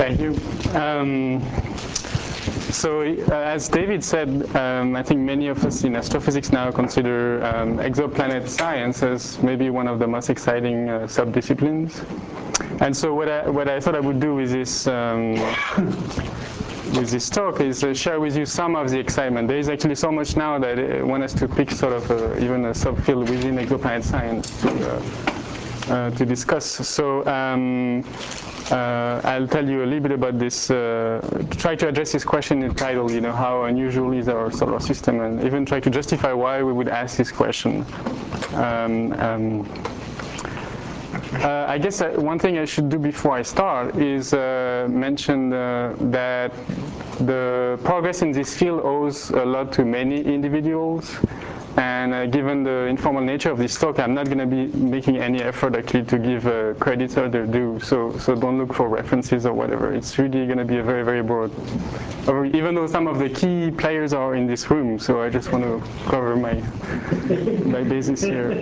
Thank you. As David said, I think many of us in astrophysics now consider exoplanet science as maybe one of the most exciting subdisciplines. And so what I thought I would do with this talk is share with you some of the excitement. There is actually so much now that I want us to pick sort of even a subfield within exoplanet science to discuss. So I'll tell you a little bit about this, try to address this question in the title, how unusual is our solar system, and even try to justify why we would ask this question. I guess one thing I should do before I start is mention that the progress in this field owes a lot to many individuals. And given the informal nature of this talk, I'm not going to be making any effort actually to give credit where they're due. So don't look for references or whatever. It's really going to be a very, very broad, even though some of the key players are in this room. So I just want to cover my basis here.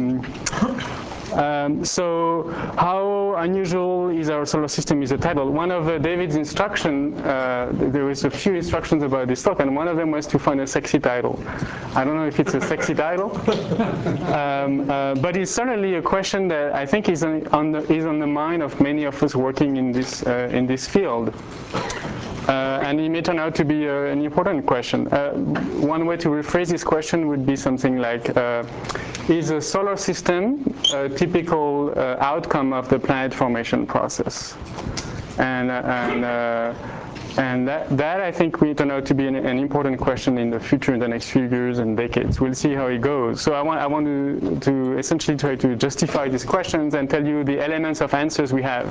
So how unusual is our solar system is the title. One of David's instructions, there was a few instructions about this talk, and one of them was to find a sexy title. I don't know if it's a sexy title, but it's certainly a question that I think is on the mind of many of us working in this field. And it may turn out to be an important question. One way to rephrase this question would be something like, is a solar system a typical outcome of the planet formation process? And that I think will turn out to be an important question in the future, in the next few years and decades. We'll see how it goes. So I want to essentially try to justify these questions and tell you the elements of answers we have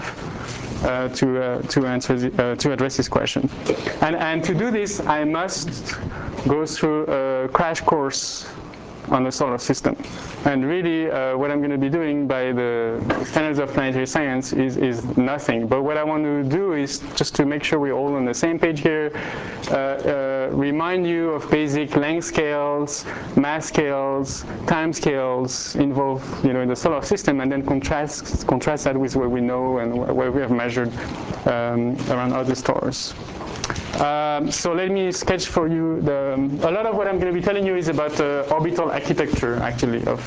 to address this question. And to do this, I must go through a crash course on the solar system. And really, what I'm going to be doing by the standards of planetary science is nothing. But what I want to do is just to make sure we're all on the same page here, remind you of basic length scales, mass scales, time scales involved in the solar system, and then contrast that with what we know and what we have measured around other stars. So let me sketch for you a lot of what I'm going to be telling you is about the orbital architecture, actually, of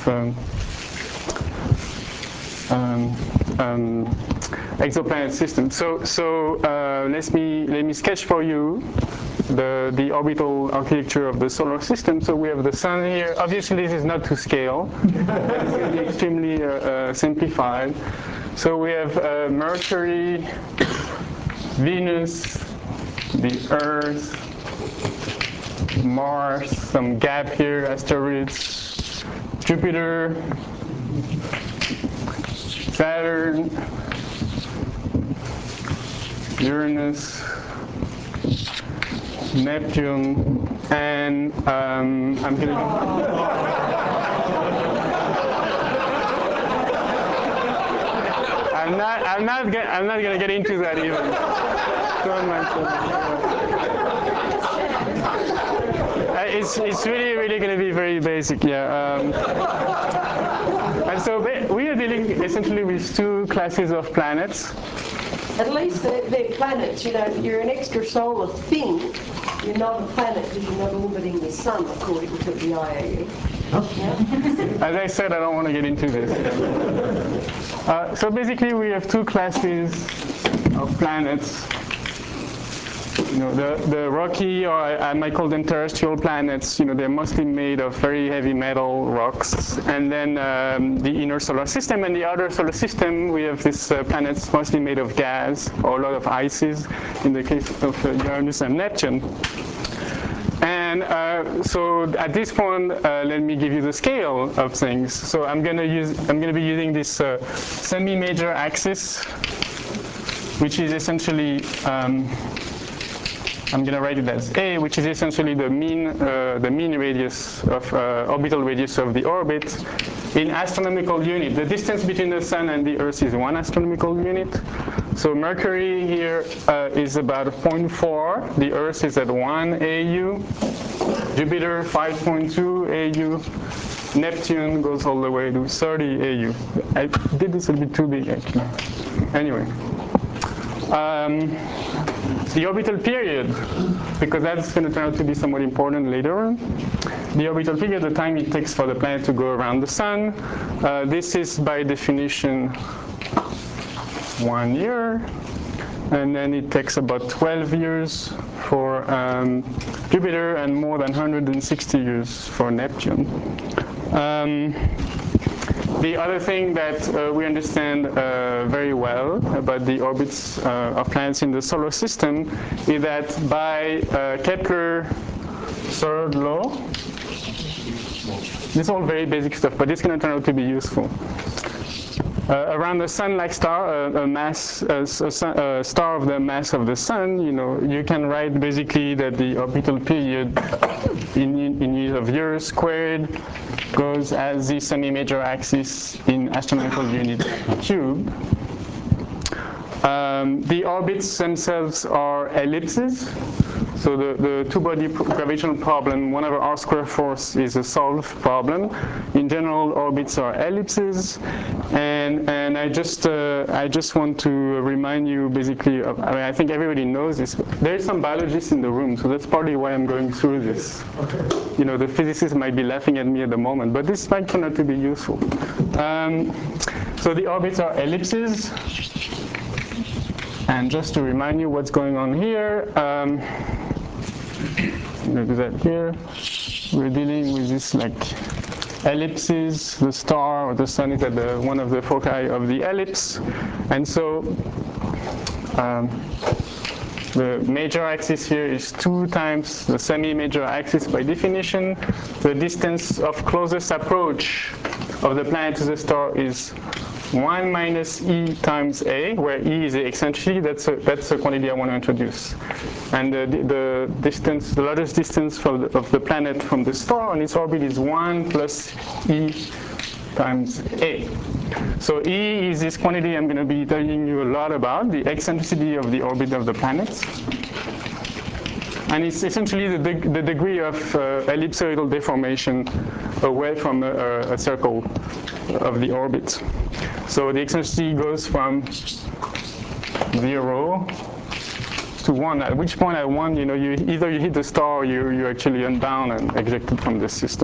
exoplanet system. So let me sketch for you the orbital architecture of the solar system. So we have the sun here. Obviously, this is not to scale. It's going to be extremely simplified. So we have Mercury, Venus, the Earth, Mars, some gap here, asteroids, Jupiter, Saturn, Uranus, Neptune, and I'm gonna. I'm not gonna get into that even. It's really going to be very basic, yeah. And so we are dealing essentially with two classes of planets. At least they're planets. You're an extrasolar thing. You're not a planet because you're not orbiting the sun, according to the IAU. As I said, I don't want to get into this. So basically, we have two classes of planets. The rocky, or I might call them terrestrial planets, they're mostly made of very heavy metal rocks. And then the inner solar system and the outer solar system, we have these planets mostly made of gas, or a lot of ices, in the case of Uranus and Neptune. And so at this point, let me give you the scale of things. So I'm going to be using this semi-major axis, which is essentially I'm going to write it as A, which is essentially the mean radius of orbital radius of the orbit in astronomical unit. The distance between the sun and the Earth is 1 astronomical unit. So Mercury here is about 0.4. The Earth is at 1 AU. Jupiter 5.2 AU. Neptune goes all the way to 30 AU. I did this a bit too big, actually. Anyway. The orbital period, because that's going to turn out to be somewhat important later on. The orbital period, the time it takes for the planet to go around the sun. This is by definition 1 year. And then it takes about 12 years for Jupiter and more than 160 years for Neptune. The other thing that we understand very well about the orbits of planets in the solar system is that by Kepler third law, this is all very basic stuff, but it's going to turn out to be useful. Around the Sun-like star, a star of the mass of the Sun, you can write basically that the orbital period in use of years squared goes as the semi-major axis in astronomical unit cubed. The orbits themselves are ellipses. So the two-body gravitational problem, 1/r² force, is a solved problem. In general, orbits are ellipses, and I just want to remind you basically of, I think everybody knows this. There are some biologists in the room, so that's partly why I'm going through this. The physicists might be laughing at me at the moment, but this might turn out to be useful. So the orbits are ellipses. And just to remind you what's going on here, I'm going to do that here. We're dealing with this ellipses. The star or the sun is at one of the foci of the ellipse. And so the major axis here is 2 times the semi-major axis by definition. The distance of closest approach of the planet to the star is 1 minus e times a, where e is the eccentricity. That's a quantity I want to introduce. And the distance, the largest distance of the planet from the star on its orbit is 1 plus e times a. So e is this quantity I'm going to be telling you a lot about, the eccentricity of the orbit of the planet. And it's essentially the degree of ellipsoidal deformation away from a circle of the orbit. So the eccentricity goes from 0 to 1, at which point at 1, either you hit the star or you're actually unbound and ejected from the system.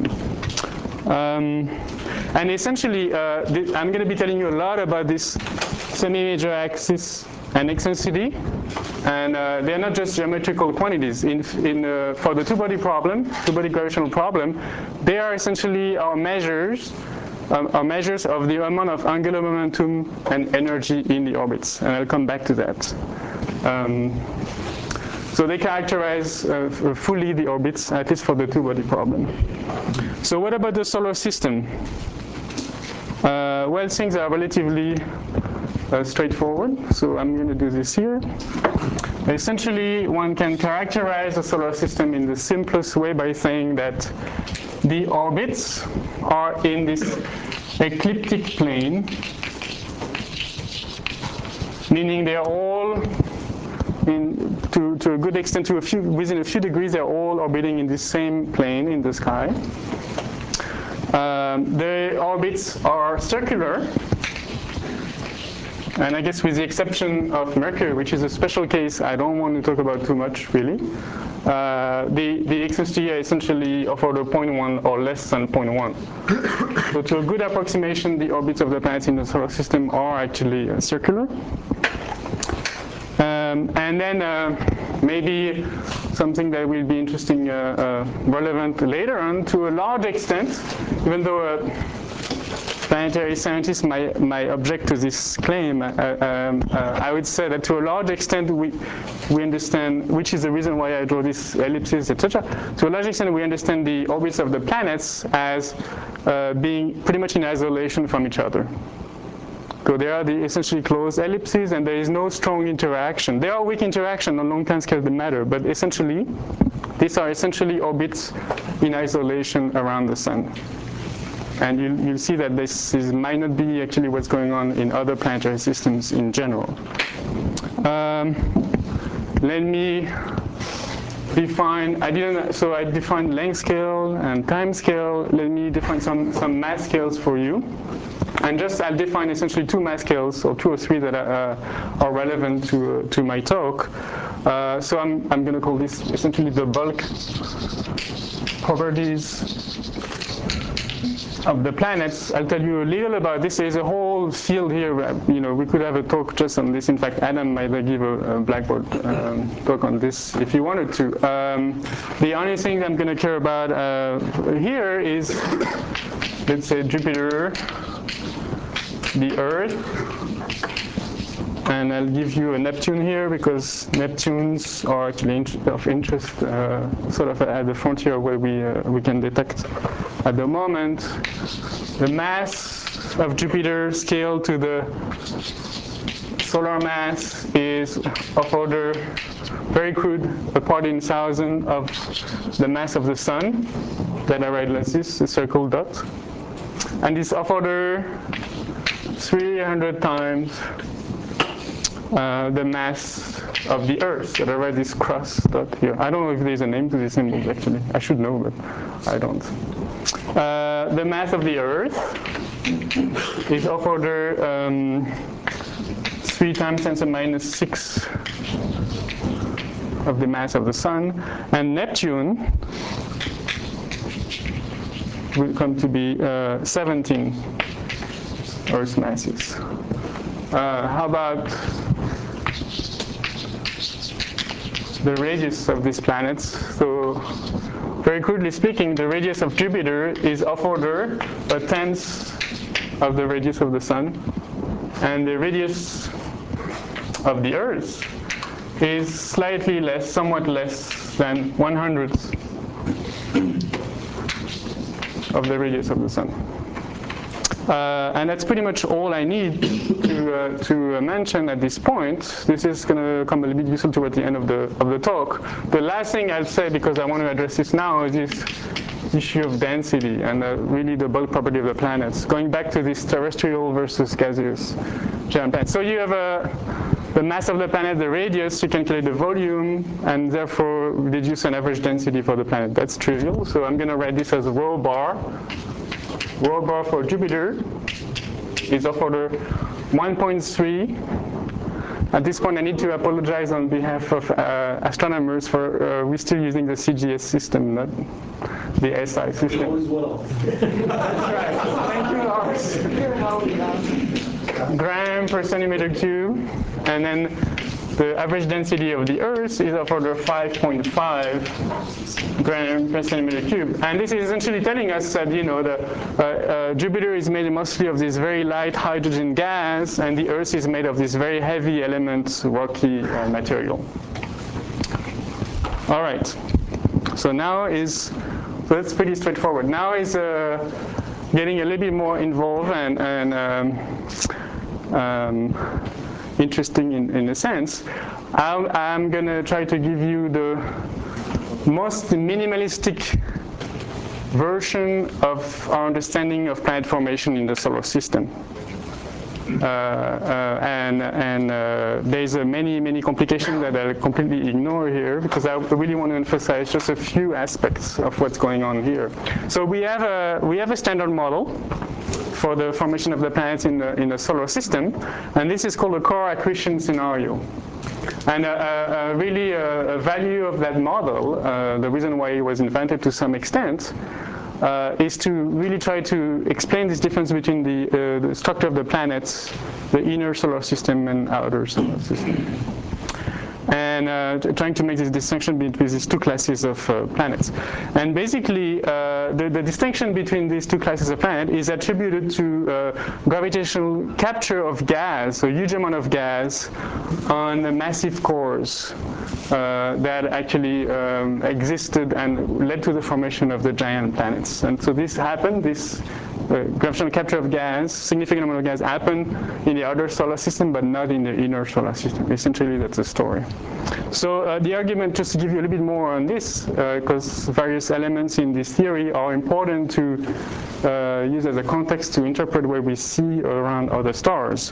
And essentially, I'm going to be telling you a lot about this semi-major axis and eccentricity, and they're not just geometrical quantities. For the two-body gravitational problem, they are essentially our measures of the amount of angular momentum and energy in the orbits, and I'll come back to that. So they characterize fully the orbits, at least for the two-body problem. So what about the solar system? Well, things are relatively straightforward, so I'm going to do this here. Essentially, one can characterize the solar system in the simplest way by saying that the orbits are in this ecliptic plane, meaning they're all, to a good extent, within a few degrees, they're all orbiting in the same plane in the sky. The orbits are circular, and I guess with the exception of Mercury, which is a special case I don't want to talk about too much, really. The eccentricity are essentially of order 0.1 or less than 0.1. So to a good approximation, the orbits of the planets in the solar system are actually circular. And then maybe something that will be interesting, relevant later on, to a large extent, even though planetary scientists might object to this claim, I would say that to a large extent we understand, which is the reason why I draw these ellipses, etc. To a large extent we understand the orbits of the planets as being pretty much in isolation from each other. So they are the essentially closed ellipses, and there is no strong interaction. There are weak interaction on long time scales that matter, but essentially, these are essentially orbits in isolation around the sun. And you'll see that this might not be actually what's going on in other planetary systems in general. Let me define, I defined length scale and time scale. Let me define some mass scales for you. And just I'll define essentially two mass scales, or two or three that are relevant to my talk. So I'm going to call this essentially the bulk properties of the planets. I'll tell you a little about this. There's a whole field here. We could have a talk just on this. In fact, Adam might give a Blackboard talk on this if you wanted to. The only thing I'm going to care about here is, let's say, Jupiter, the Earth, and I'll give you a Neptune here because Neptunes are actually of interest, sort of at the frontier where we can detect at the moment. The mass of Jupiter scaled to the solar mass is of order, very crude, a part in 1,000 of the mass of the Sun, that I write like this, a circle dot. And it's of order 300 times the mass of the Earth, that I write this cross dot here. I don't know if there's a name to this symbol actually. I should know, but I don't. The mass of the Earth is of order 3 times 10⁻⁶ of the mass of the Sun, and Neptune will come to be 17 Earth masses. How about the radius of these planets? So, very crudely speaking, the radius of Jupiter is of order 1/10 of the radius of the Sun, and the radius of the Earth is slightly less, somewhat less than 1/100th of the radius of the Sun. And that's pretty much all I need to mention at this point. This is going to come a little bit useful toward the end of the talk. The last thing I'll say, because I want to address this now, is this issue of density and really the bulk property of the planets. Going back to this terrestrial versus gaseous giant planets. So you have the mass of the planet, the radius, you can calculate the volume, and therefore deduce an average density for the planet. That's trivial. So I'm going to write this as rho bar. Rho bar for Jupiter is of order 1.3. At this point, I need to apologize on behalf of astronomers for we're still using the CGS system, not the SI system. All is well. That's right. Thank you, Lars. Gram per centimeter cube, and then the average density of the Earth is of order 5.5 gram per centimeter cube. And this is essentially telling us that, Jupiter is made mostly of this very light hydrogen gas, and the Earth is made of this very heavy element, rocky material. All right. So that's pretty straightforward. Now is getting a little bit more involved and interesting in a sense. I'm going to try to give you the most minimalistic version of our understanding of planet formation in the solar system. There's many complications that I'll completely ignore here because I really want to emphasize just a few aspects of what's going on here. So we have a standard model for the formation of the planets in the solar system, and this is called a core accretion scenario. And really a value of that model, the reason why it was invented to some extent, is to really try to explain this difference between the structure of the planets, the inner solar system and outer solar system. And trying to make this distinction between these two classes of planets. And basically, the distinction between these two classes of planets is attributed to gravitational capture of gas, a huge amount of gas, on the massive cores that actually existed and led to the formation of the giant planets. And so this happened, this gravitational capture of gas, significant amount of gas happened in the outer solar system, but not in the inner solar system. Essentially, that's the story. So the argument, just to give you a little bit more on this, because various elements in this theory are important to use as a context to interpret what we see around other stars.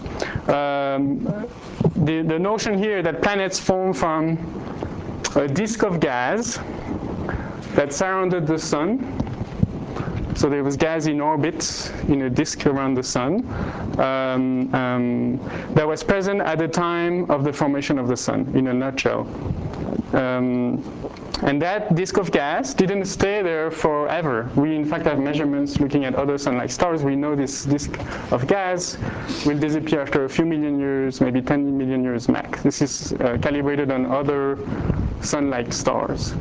The notion here that planets form from a disk of gas that surrounded the Sun, So there was gas in orbit in a disk around the sun that was present at the time of the formation of the sun, in a nutshell. And that disk of gas didn't stay there forever. We in fact have measurements looking at other sun-like stars. We know this disk of gas will disappear after a few million years, maybe 10 million years max. This is calibrated on other sun-like stars.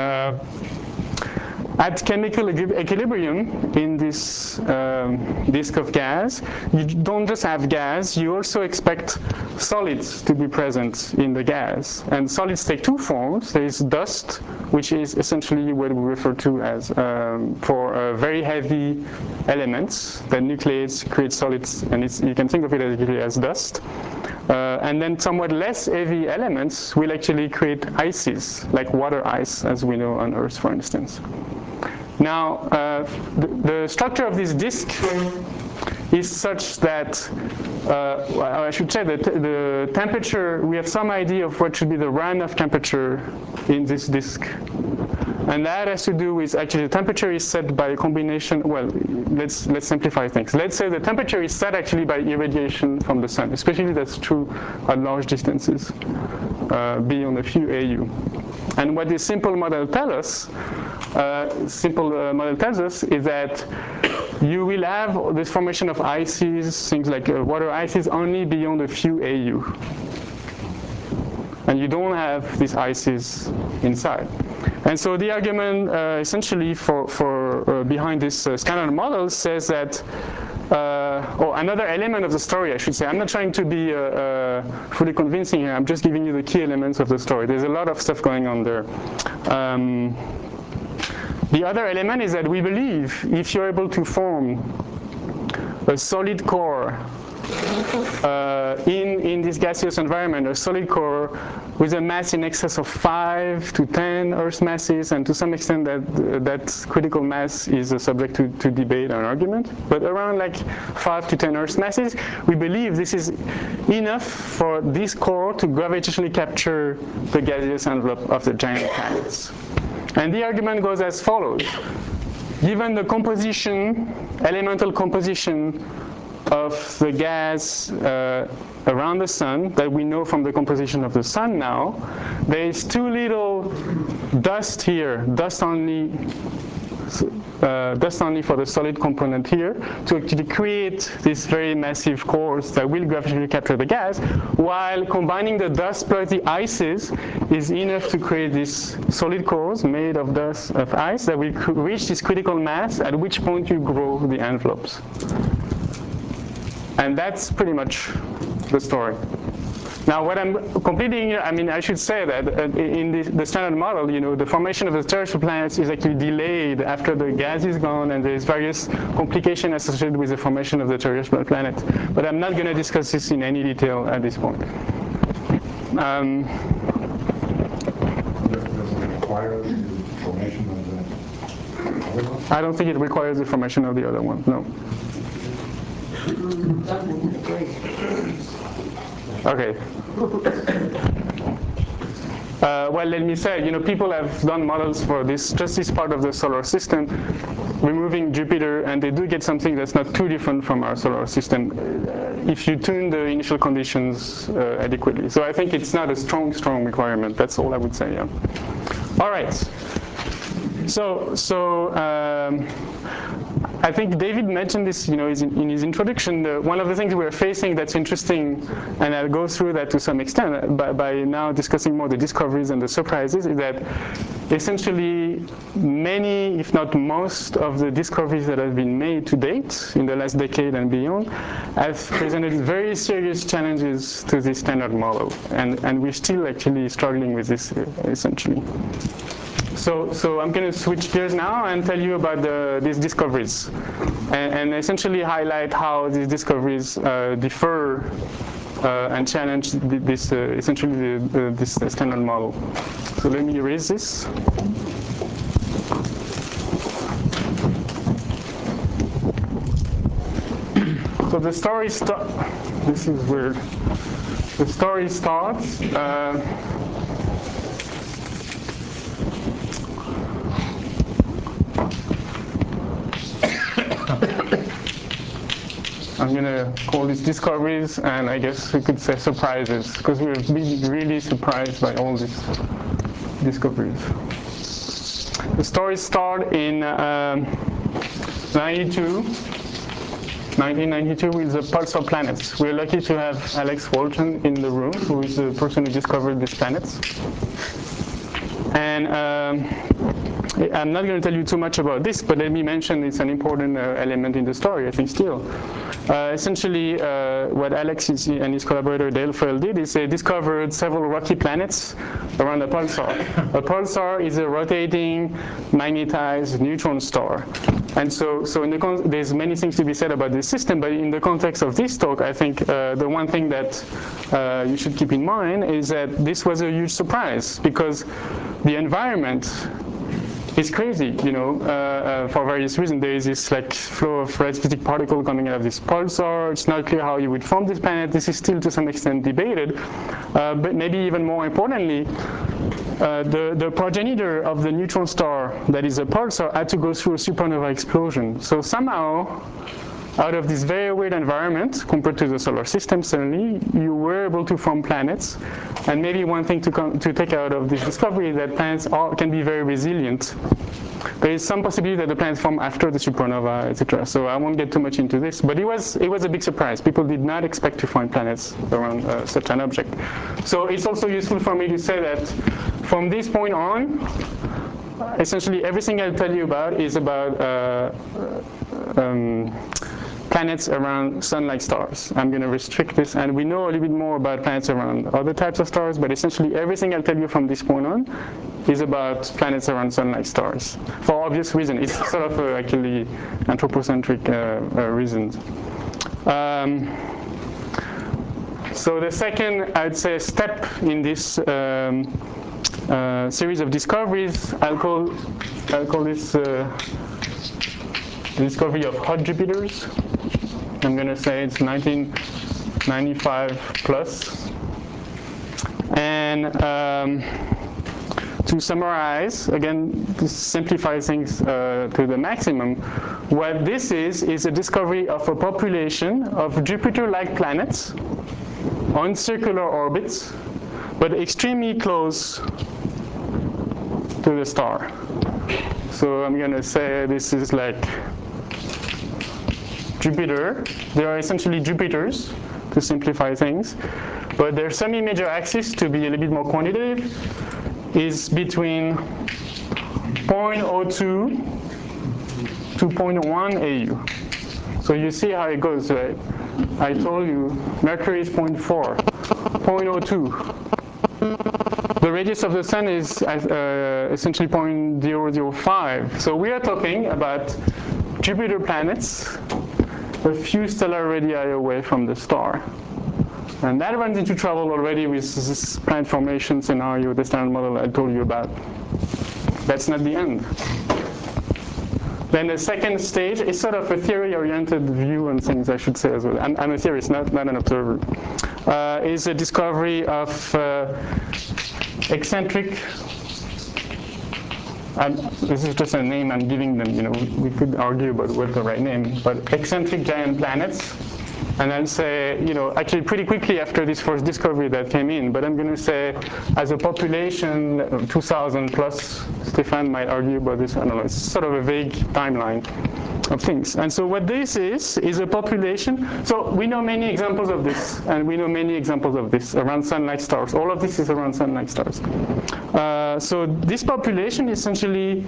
At chemical equilibrium in this disk of gas, you don't just have gas, you also expect solids to be present in the gas. And solids take two forms. There is dust, which is essentially what we refer to as for very heavy elements. The nucleates create solids, and you can think of it as dust. And then somewhat less heavy elements will actually create ices, like water ice, as we know on Earth, for instance. Now, the structure of this disk is such that, I should say that the temperature, we have some idea of what should be the runoff temperature in this disk. And that has to do with, actually the temperature is set by a combination, well, let's simplify things. Let's say the temperature is set actually by irradiation from the sun, especially that's true at large distances, beyond a few AU. And what this simple model tells us is that you will have this formation of ices, things like water ices, only beyond a few AU. And you don't have these ices inside. And so the argument essentially for behind this standard model says that, or another element of the story, I should say. I'm not trying to be fully convincing here. I'm just giving you the key elements of the story. There's a lot of stuff going on there. The other element is that we believe if you're able to form a solid core in this gaseous environment, a solid core with a mass in excess of 5 to 10 Earth masses, and to some extent that critical mass is a subject to debate and argument, but around like 5 to 10 Earth masses, we believe this is enough for this core to gravitationally capture the gaseous envelope of the giant planets. And the argument goes as follows. Given the composition, elemental composition of the gas around the sun that we know from the composition of the sun now, there is too little dust here, dust only for the solid component here, to actually create these very massive cores that will gravitationally capture the gas, while combining the dust plus the ices is enough to create these solid cores made of dust, of ice, that will reach this critical mass, at which point you grow the envelopes. And that's pretty much the story. Now, what I'm completing here, I mean, I should say that in the standard model, you know, the formation of the terrestrial planets is actually delayed after the gas is gone, and there's various complications associated with the formation of the terrestrial planet. But I'm not going to discuss this in any detail at this point. Does it require the formation of the other one? I don't think it requires the formation of the other one, no. Okay. Well, let me say, you know, people have done models for this, just this part of the solar system, removing Jupiter, and they do get something that's not too different from our solar system if you tune the initial conditions adequately. So I think it's not a strong requirement. That's all I would say, yeah. All right. So I think David mentioned this, you know, in his introduction. One of the things we're facing that's interesting, and I'll go through that to some extent by now discussing more the discoveries and the surprises, is that essentially many, if not most, of the discoveries that have been made to date in the last decade and beyond have presented very serious challenges to this standard model, and we're still actually struggling with this essentially. So I'm going to switch gears now and tell you about these discoveries, and essentially highlight how these discoveries differ and challenge this essentially this standard model. So let me erase this. So the story this is where the story starts. I'm going to call these discoveries, and I guess we could say surprises, because we've been really surprised by all these discoveries. The story started in 1992 with the pulsar planets. We're lucky to have Alex Walton in the room, who is the person who discovered these planets. And I'm not going to tell you too much about this, but let me mention it's an important element in the story, I think, still. Essentially, what Alex and his collaborator Dale Ferrell did is they discovered several rocky planets around a pulsar. A pulsar is a rotating, magnetized neutron star. And so there's many things to be said about this system, but in the context of this talk, I think the one thing that you should keep in mind is that this was a huge surprise, because the environment is crazy, for various reasons. There is this flow of relativistic particle coming out of this pulsar. It's not clear how you would form this planet. This is still to some extent debated, but maybe even more importantly, the progenitor of the neutron star that is a pulsar had to go through a supernova explosion. So somehow, out of this very weird environment, compared to the solar system, suddenly you were able to form planets. And maybe one thing to take out of this discovery is that planets can be very resilient. There is some possibility that the planets form after the supernova, etc. So I won't get too much into this, but it was a big surprise. People did not expect to find planets around such an object. So it's also useful for me to say that from this point on, essentially everything I'll tell you about is about planets around sun-like stars. I'm going to restrict this, and we know a little bit more about planets around other types of stars, but essentially everything I'll tell you from this point on is about planets around sun-like stars, for obvious reasons. It's sort of actually anthropocentric reasons. So the second, I'd say, step in this series of discoveries, I'll call this the discovery of hot Jupiters. I'm going to say it's 1995 plus. And to summarize, again, to simplify things to the maximum, what this is a discovery of a population of Jupiter-like planets on circular orbits, but extremely close to the star. So I'm going to say this is like Jupiter. They are essentially Jupiters, to simplify things. But their semi-major axis, to be a little bit more quantitative, is between 0.02 to 0.1 AU. So you see how it goes, right? I told you Mercury is 0.4, 0.02. The radius of the sun is essentially 0.005. So we are talking about Jupiter planets a few stellar radii away from the star. And that runs into trouble already with this planet formation scenario, the standard model I told you about. That's not the end. Then the second stage is sort of a theory-oriented view on things, I should say as well. I'm a theorist, not an observer. Is a discovery of eccentric. This is just a name I'm giving them. We could argue about what's the right name, but eccentric giant planets. And I'll say, actually pretty quickly after this first discovery that came in, but I'm going to say as a population of 2,000 plus, Stefan might argue about this, I don't know, it's sort of a vague timeline of things. And so what this is a population. So we know many examples of this, and we know many examples of this around sun-like stars. All of this is around sun-like stars. So this population essentially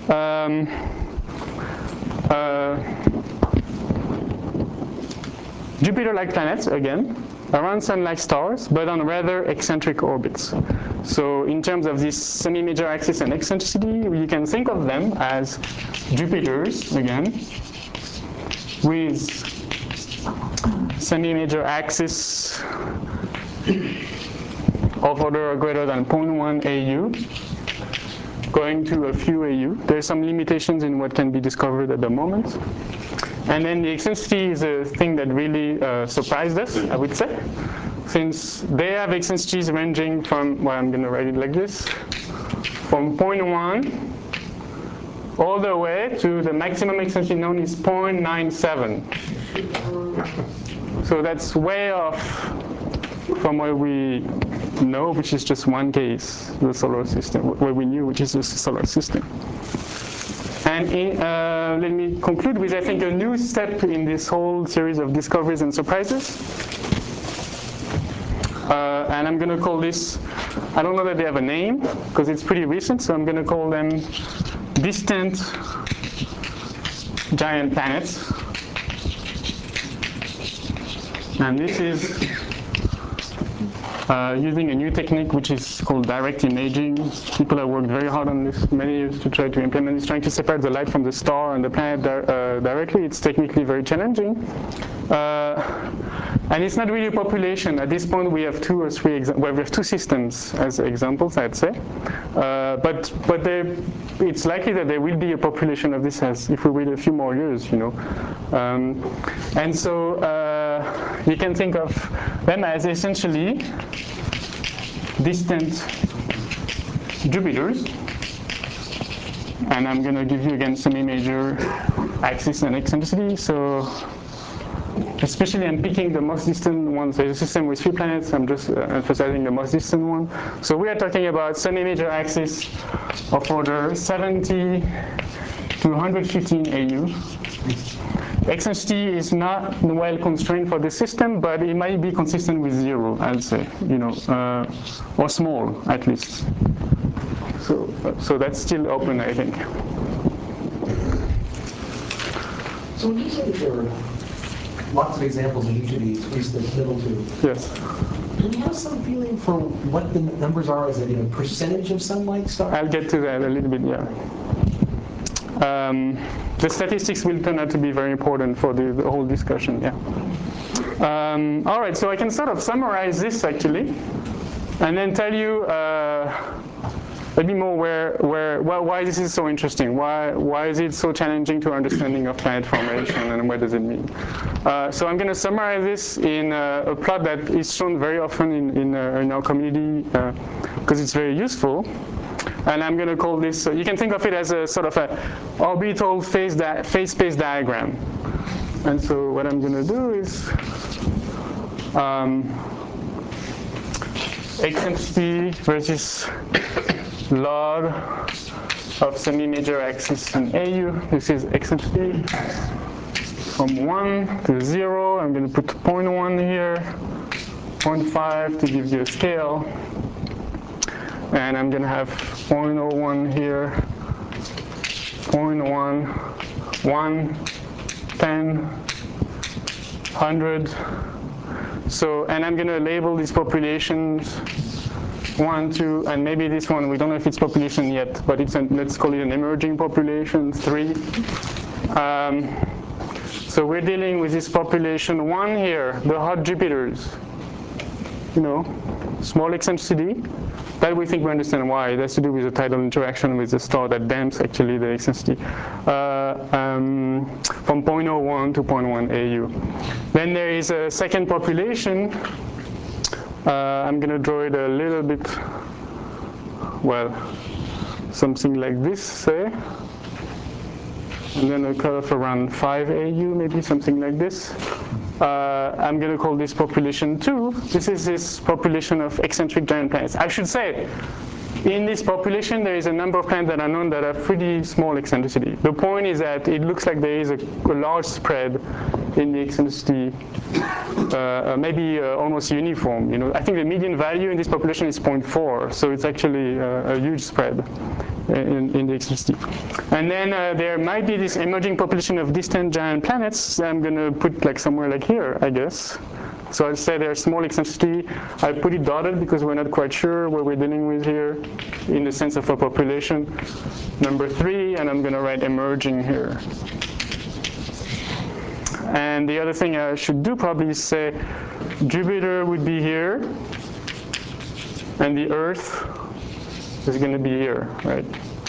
Jupiter-like planets, again, around sun-like stars, but on rather eccentric orbits. So in terms of this semi-major axis and eccentricity, you can think of them as Jupiters, again, with semi-major axis of order greater than 0.1 AU, going to a few AU. There are some limitations in what can be discovered at the moment. And then the eccentricity is a thing that really surprised us, I would say, since they have eccentricities ranging from, well, I'm going to write it like this, from 0.1 all the way to the maximum eccentricity known is 0.97. So that's way off from what we know, which is just one case, the solar system, what we knew, which is just the solar system. And let me conclude with, I think, a new step in this whole series of discoveries and surprises. And I'm going to call this, I don't know that they have a name, because it's pretty recent, so I'm going to call them distant giant planets. And this is using a new technique which is called direct imaging. People have worked very hard on this many years to try to implement this, trying to separate the light from the star and the planet directly. It's technically very challenging. And it's not really a population. At this point, we have two or three well, we have two systems as examples, I'd say. But it's likely that there will be a population of this as if we wait a few more years, you know. And so you can think of them as essentially distant Jupiters. And I'm going to give you again semi-major axis and eccentricity. So especially I'm picking the most distant ones. There's a system with 3 planets. I'm just emphasizing the most distant one. So we are talking about semi-major axis of order 70 to 115 AU. Eccentricity is not well constrained for this system, but it might be consistent with 0, I'd say, you know, or small at least. So that's still open, I think. So when you say that there are lots of examples in each of these, at least the middle two, yes. do we have some feeling for what the numbers are as a percentage of sun-like stars? I'll get to that a little bit, yeah. The statistics will turn out to be very important for the whole discussion, yeah. All right, so I can sort of summarize this actually, and then tell you a bit more why this is so interesting. Why is it so challenging to understanding of planet formation, and what does it mean? So I'm going to summarize this in a plot that is shown very often in our community because it's very useful. And I'm going to call this, you can think of it as a sort of a orbital phase space diagram. And so what I'm going to do is eccentricity versus log of semi-major axis in AU. This is eccentricity from 1 to 0. I'm going to put 0.1 here, 0.5 to give you a scale. And I'm going to have 0.01 here, 0.1, 1, 10, 100. So, and I'm going to label these populations 1, 2, and maybe this one, we don't know if it's population yet, but it's let's call it an emerging population, 3. So we're dealing with this population 1 here, the hot Jupiters. You know, small eccentricity. That we think we understand why. It has to do with the tidal interaction with the star that damps actually the eccentricity from 0.01 to 0.1 AU. Then there is a second population. I'm going to draw it a little bit, well, something like this, say. And then a curve around 5 AU, maybe something like this. I'm going to call this population 2. This is this population of eccentric giant planets. I should say, in this population, there is a number of planets that are known that have pretty small eccentricity. The point is that it looks like there is a large spread in the eccentricity, maybe almost uniform. You know, I think the median value in this population is 0.4, so it's actually a huge spread in the eccentricity. And then there might be this emerging population of distant giant planets that I'm going to put like somewhere like here, I guess. So I'll say they're small eccentricity. I put it dotted because we're not quite sure what we're dealing with here in the sense of a population. Number 3, and I'm going to write emerging here. And the other thing I should do probably is say Jupiter would be here, and the Earth is going to be here, right?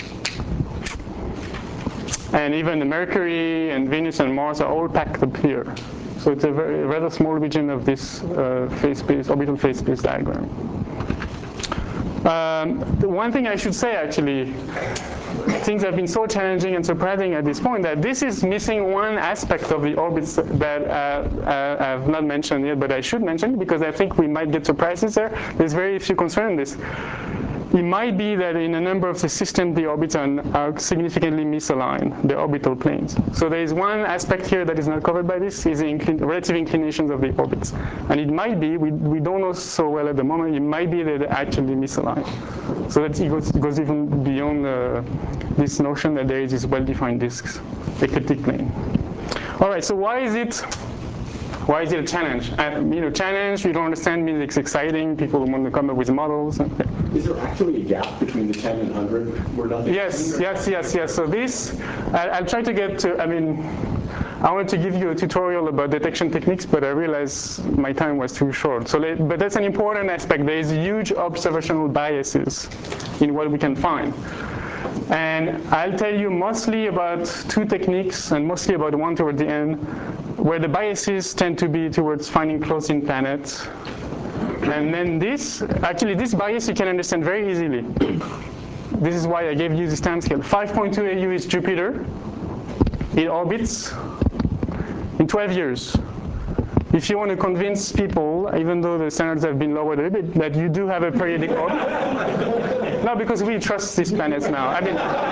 And even the Mercury and Venus and Mars are all packed up here. So it's a rather small region of this orbital phase space diagram. The one thing I should say actually things have been so challenging and surprising at this point that this is missing one aspect of the orbits that I have not mentioned yet, but I should mention because I think we might get surprises there. There's very few concern in this. It might be that in a number of the systems, the orbits are significantly misaligned, the orbital planes. So there is one aspect here that is not covered by this, is the relative inclinations of the orbits. And it might be, we don't know so well at the moment, it might be that they're actually misaligned. So that it goes even beyond this notion that there is this well-defined disk, ecliptic plane. All right, so why is it a challenge? Challenge, you don't understand means it's exciting. People want to come up with models. Is there actually a gap between the 10 and 100 where nothing? Yes. So this, I'll try to get to, I wanted to give you a tutorial about detection techniques, but I realized my time was too short. But that's an important aspect. There is huge observational biases in what we can find. And I'll tell you mostly about two techniques and mostly about one toward the end, where the biases tend to be towards finding close-in planets. And then this bias you can understand very easily. This is why I gave you this time scale. 5.2 AU is Jupiter. It orbits in 12 years. If you want to convince people, even though the standards have been lowered a little bit, that you do have a periodic orbit. No, because we trust these planets now. I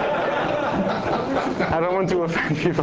don't want to offend people.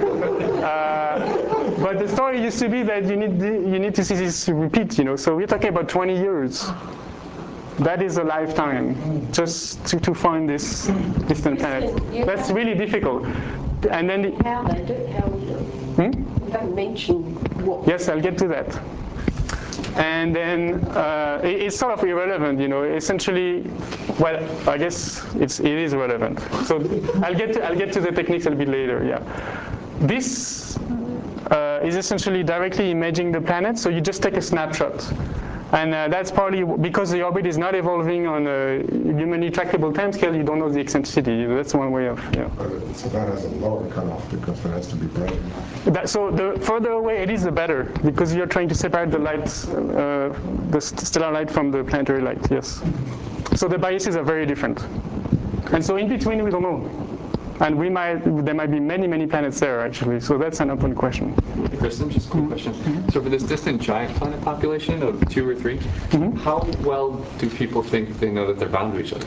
But the story used to be that you need to see this repeat, So we're talking about 20 years. That is a lifetime just to find this distant planet. That's really difficult. And then how we do it. You don't mention what. Yes, I'll get to that. And then it's sort of irrelevant, Essentially, well, I guess it is relevant. So I'll get to the techniques a little bit later. Yeah, this is essentially directly imaging the planet. So you just take a snapshot. And that's partly because the orbit is not evolving on a humanly tractable timescale, you don't know the eccentricity. That's one way of, So that has a lower cutoff because it has to be bright. So the further away it is, the better, because you're trying to separate the light, the stellar light from the planetary light, yes. So the biases are very different. And so in between, we don't know. And there might be many, many planets there, actually. So that's an open question. Hey, Kristen, just a quick question. So for this distant giant planet population of 2 or 3, how well do people think they know that they're bound to each other?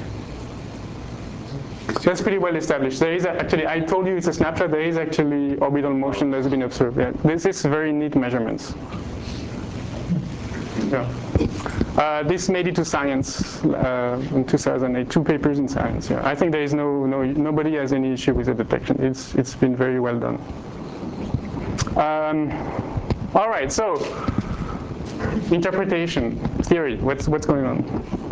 That's pretty well established. There is actually, I told you it's a snapshot, there is actually orbital motion that's been observed. Yeah. This is very neat measurements. Yeah. This made it to Science in 2008, 2 papers in Science. Yeah. I think there is nobody has any issue with the detection. It's been very well done. All right, so interpretation, theory, what's going on?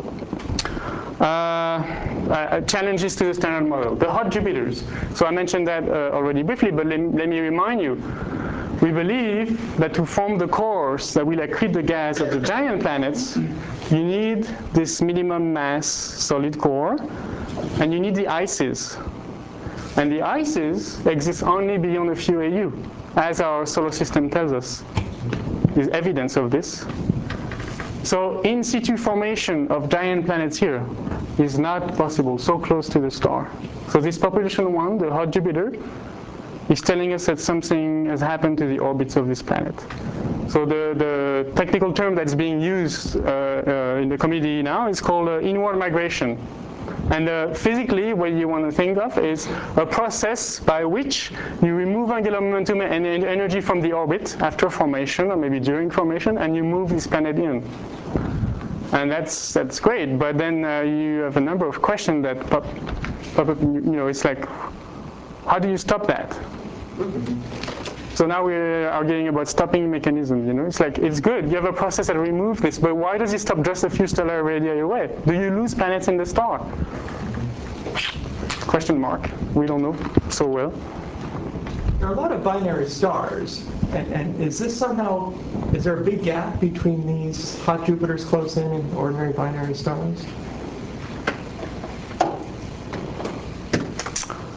Challenges to the standard model. The hot Jupiters. So I mentioned that already briefly, but let me remind you. We believe that to form the cores that will accrete the gas of the giant planets, you need this minimum mass solid core, and you need the ices. And the ices exist only beyond a few AU, as our solar system tells us. There's evidence of this. So in situ formation of giant planets here is not possible, so close to the star. So this population 1, the hot Jupiter, is telling us that something has happened to the orbits of this planet. So the technical term that's being used in the community now is called inward migration. And physically, what you want to think of is a process by which you remove angular momentum and energy from the orbit after formation, or maybe during formation, and you move this planet in. And that's great, but then you have a number of questions that pop up. It's like, how do you stop that? So now we are arguing about stopping mechanisms. It's like, it's good, you have a process that removes this, but why does it stop just a few stellar radii away? Do you lose planets in the star? Question mark. We don't know so well. There are a lot of binary stars, and is there a big gap between these hot Jupiters close in and ordinary binary stars?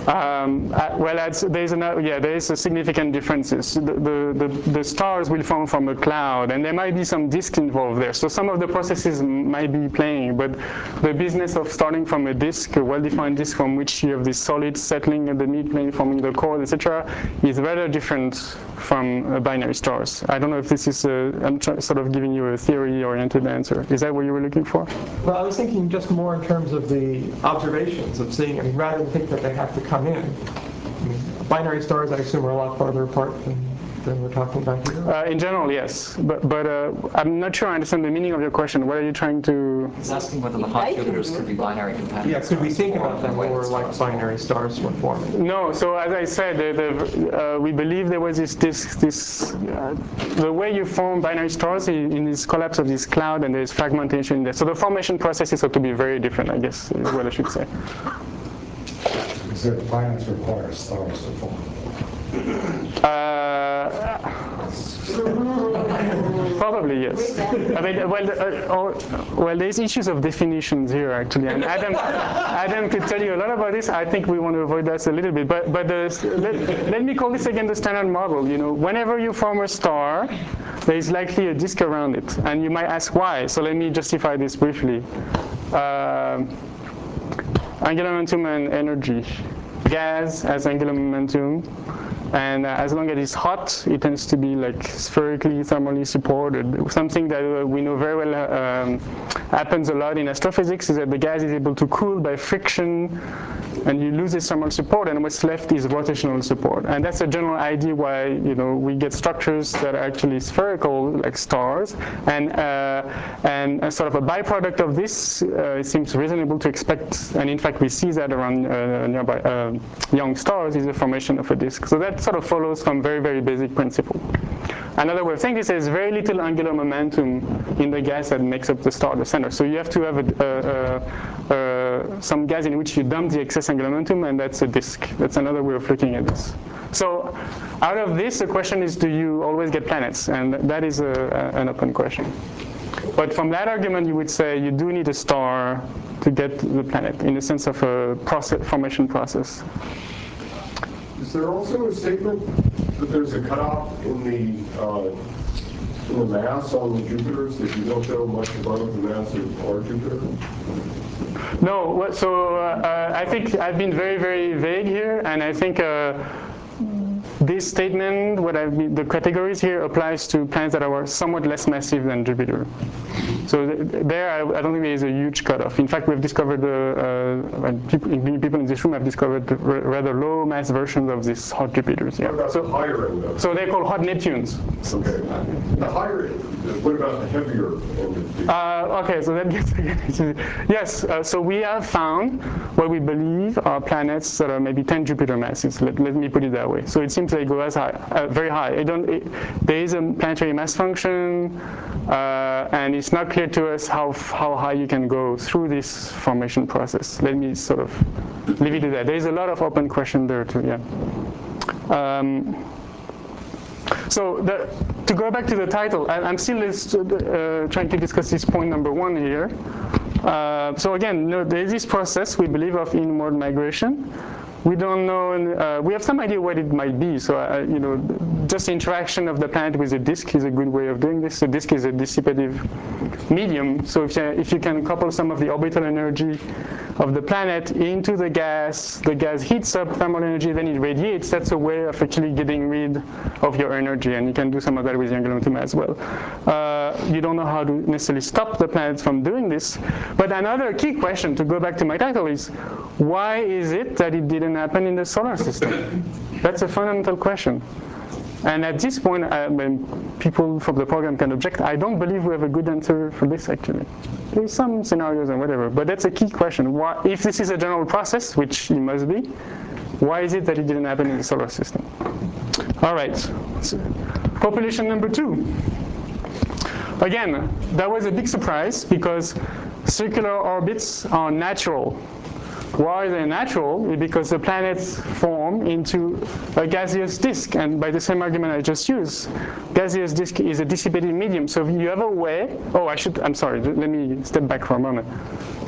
Well, there is a significant differences. The stars will form from a cloud, and there might be some disk involved there. So some of the processes might be playing, but the business of starting from a disk, a well-defined disk from which you have this solid settling underneath, forming the core, etc., is rather different from binary stars. I don't know if this is I'm sort of giving you a theory-oriented answer. Is that what you were looking for? Well, I was thinking just more in terms of the observations of seeing, I mean, rather than think that they have to come in. I mean, binary stars, I assume, are a lot farther apart than we're talking about here. In general, yes. But I'm not sure I understand the meaning of your question. What are you trying to... He's asking whether the hot Jupiters could be binary compatible. Yeah, could we think about them more like binary stars were forming? No, so as I said, we believe there was the way you form binary stars in this collapse of this cloud, and there's fragmentation there. So the formation processes have to be very different, I guess, is what I should say. Except planets require stars to form. Probably yes. I mean, well, there's issues of definitions here actually, and Adam could tell you a lot about this. I think we want to avoid that a little bit. But let me call this again the standard model. You know, whenever you form a star, there is likely a disk around it, and you might ask why. So let me justify this briefly. Angular momentum and energy. Gas has angular momentum, and as long as it's hot, it tends to be like spherically thermally supported. Something that we know very well happens a lot in astrophysics is that the gas is able to cool by friction, and you lose its thermal support, and what's left is rotational support. And that's a general idea why we get structures that are actually spherical, like stars, and a sort of a byproduct of this, it seems reasonable to expect, and in fact we see that around nearby young stars, is the formation of a disk. So that sort of follows from very, very basic principle. Another way of saying this is very little angular momentum in the gas that makes up the star, the center. So you have to have some gas in which you dump the excess angular momentum, and that's a disk. That's another way of looking at this. So out of this, the question is, do you always get planets? And that is an open question. But from that argument, you would say you do need a star to get the planet in the sense of a formation process. Is there also a statement that there's a cutoff in the mass on the Jupiters, that you don't go much above the mass of our Jupiter? No, so I think I've been very, very vague here, and I think this statement, the categories here applies to planets that are somewhat less massive than Jupiter. So there, I don't think there is a huge cutoff. In fact, we've discovered, people in this room have discovered rather low mass versions of these hot Jupiters. Yeah. What about the higher end of it? So they're called hot Neptunes. Okay. The higher end, what about the heavier end of the okay, so that gets again. Yes, so we have found what we believe are planets that are maybe 10 Jupiter masses. Let me put it that way. So it seems they go as high, very high. There is a planetary mass function, and it's not clear to us how high you can go through this formation process. Let me sort of leave it to that. There is a lot of open question there too. Yeah. So to go back to the title, I'm still trying to discuss this point number 1 here. So again, there is this process we believe of inward migration. We don't know, we have some idea what it might be. So, just the interaction of the planet with a disk is a good way of doing this. The disk is a dissipative medium. So if you can couple some of the orbital energy of the planet into the gas heats up thermal energy, then it radiates. That's a way of actually getting rid of your energy. And you can do some of that with the angular momentum as well. You don't know how to necessarily stop the planets from doing this. But another key question, to go back to my title, is why is it that it didn't happen in the solar system? That's a fundamental question. And at this point, when people from the program can object, I don't believe we have a good answer for this, actually. There's some scenarios and whatever, but that's a key question. Why, if this is a general process, which it must be, why is it that it didn't happen in the solar system? All right, so, population number 2. Again, that was a big surprise because circular orbits are natural. Why are they natural? Because the planets form into a gaseous disk, and by the same argument I just used, gaseous disk is a dissipating medium. So if you have a way, I'm sorry, let me step back for a moment.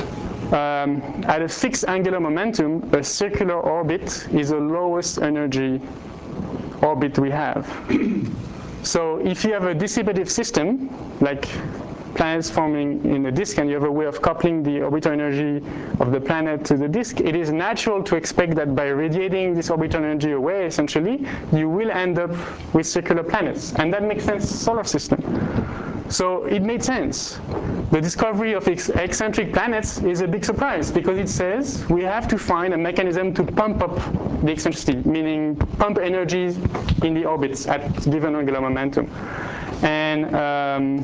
at a fixed angular momentum, a circular orbit is the lowest energy orbit we have. So if you have a dissipative system, like planets forming in a disk, and you have a way of coupling the orbital energy of the planet to the disk, it is natural to expect that by radiating this orbital energy away, essentially, you will end up with circular planets. And that makes sense solar system. So it made sense. The discovery of eccentric planets is a big surprise because it says we have to find a mechanism to pump up the eccentricity, meaning pump energy in the orbits at given angular momentum. And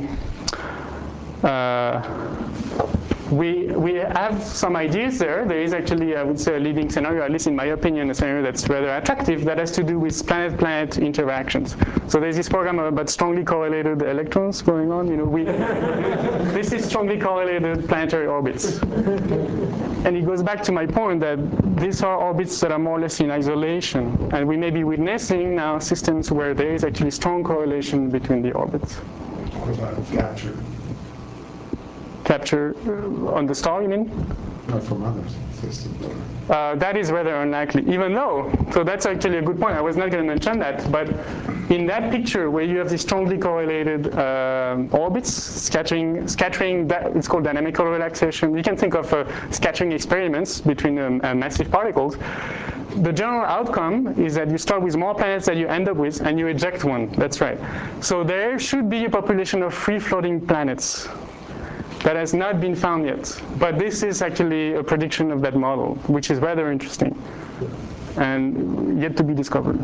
we have some ideas there. There is actually, I would say, a leading scenario, at least in my opinion, a scenario that's rather attractive that has to do with planet-planet interactions. So there's this program about strongly correlated electrons going on. You know, this is strongly correlated planetary orbits. And it goes back to my point that these are orbits that are more or less in isolation. And we may be witnessing now systems where there is actually strong correlation between the orbits. What about capture? Capture on the star, you mean? Not from other systems. That is rather unlikely, even though, so that's actually a good point. I was not going to mention that, but in that picture where you have these strongly correlated orbits, scattering that, it's called dynamical relaxation. You can think of scattering experiments between massive particles. The general outcome is that you start with more planets than you end up with, and you eject one. That's right. So there should be a population of free-floating planets. That has not been found yet. But this is actually a prediction of that model, which is rather interesting and yet to be discovered.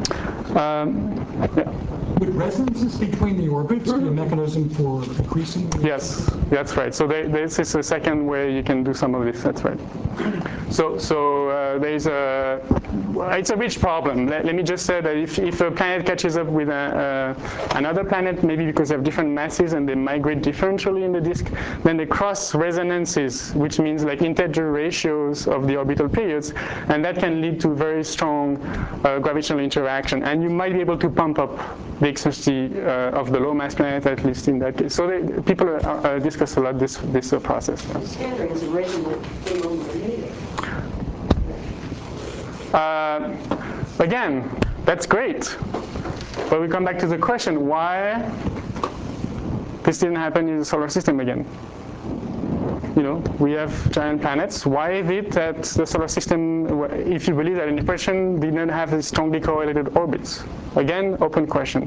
Yeah. Would resonances between the orbits be a mechanism for increasing? Yes, that's right. So this is a second way you can do some of this. That's right. So there's it's a rich problem. Let me just say that if a planet catches up with another planet, maybe because they have different masses and they migrate differentially in the disk, then they cross resonances, which means like integer ratios of the orbital periods, and that can lead to very strong gravitational interaction. And you might be able to pump up the eccentricity of the low mass planet, at least in that case. So people discuss a lot this process. Scattering is a resonant phenomenon. Again, that's great. But we come back to the question, why this didn't happen in the solar system again? You know, we have giant planets. Why is it that the solar system, if you believe that interpretation, didn't have these strongly correlated orbits? Again, open question.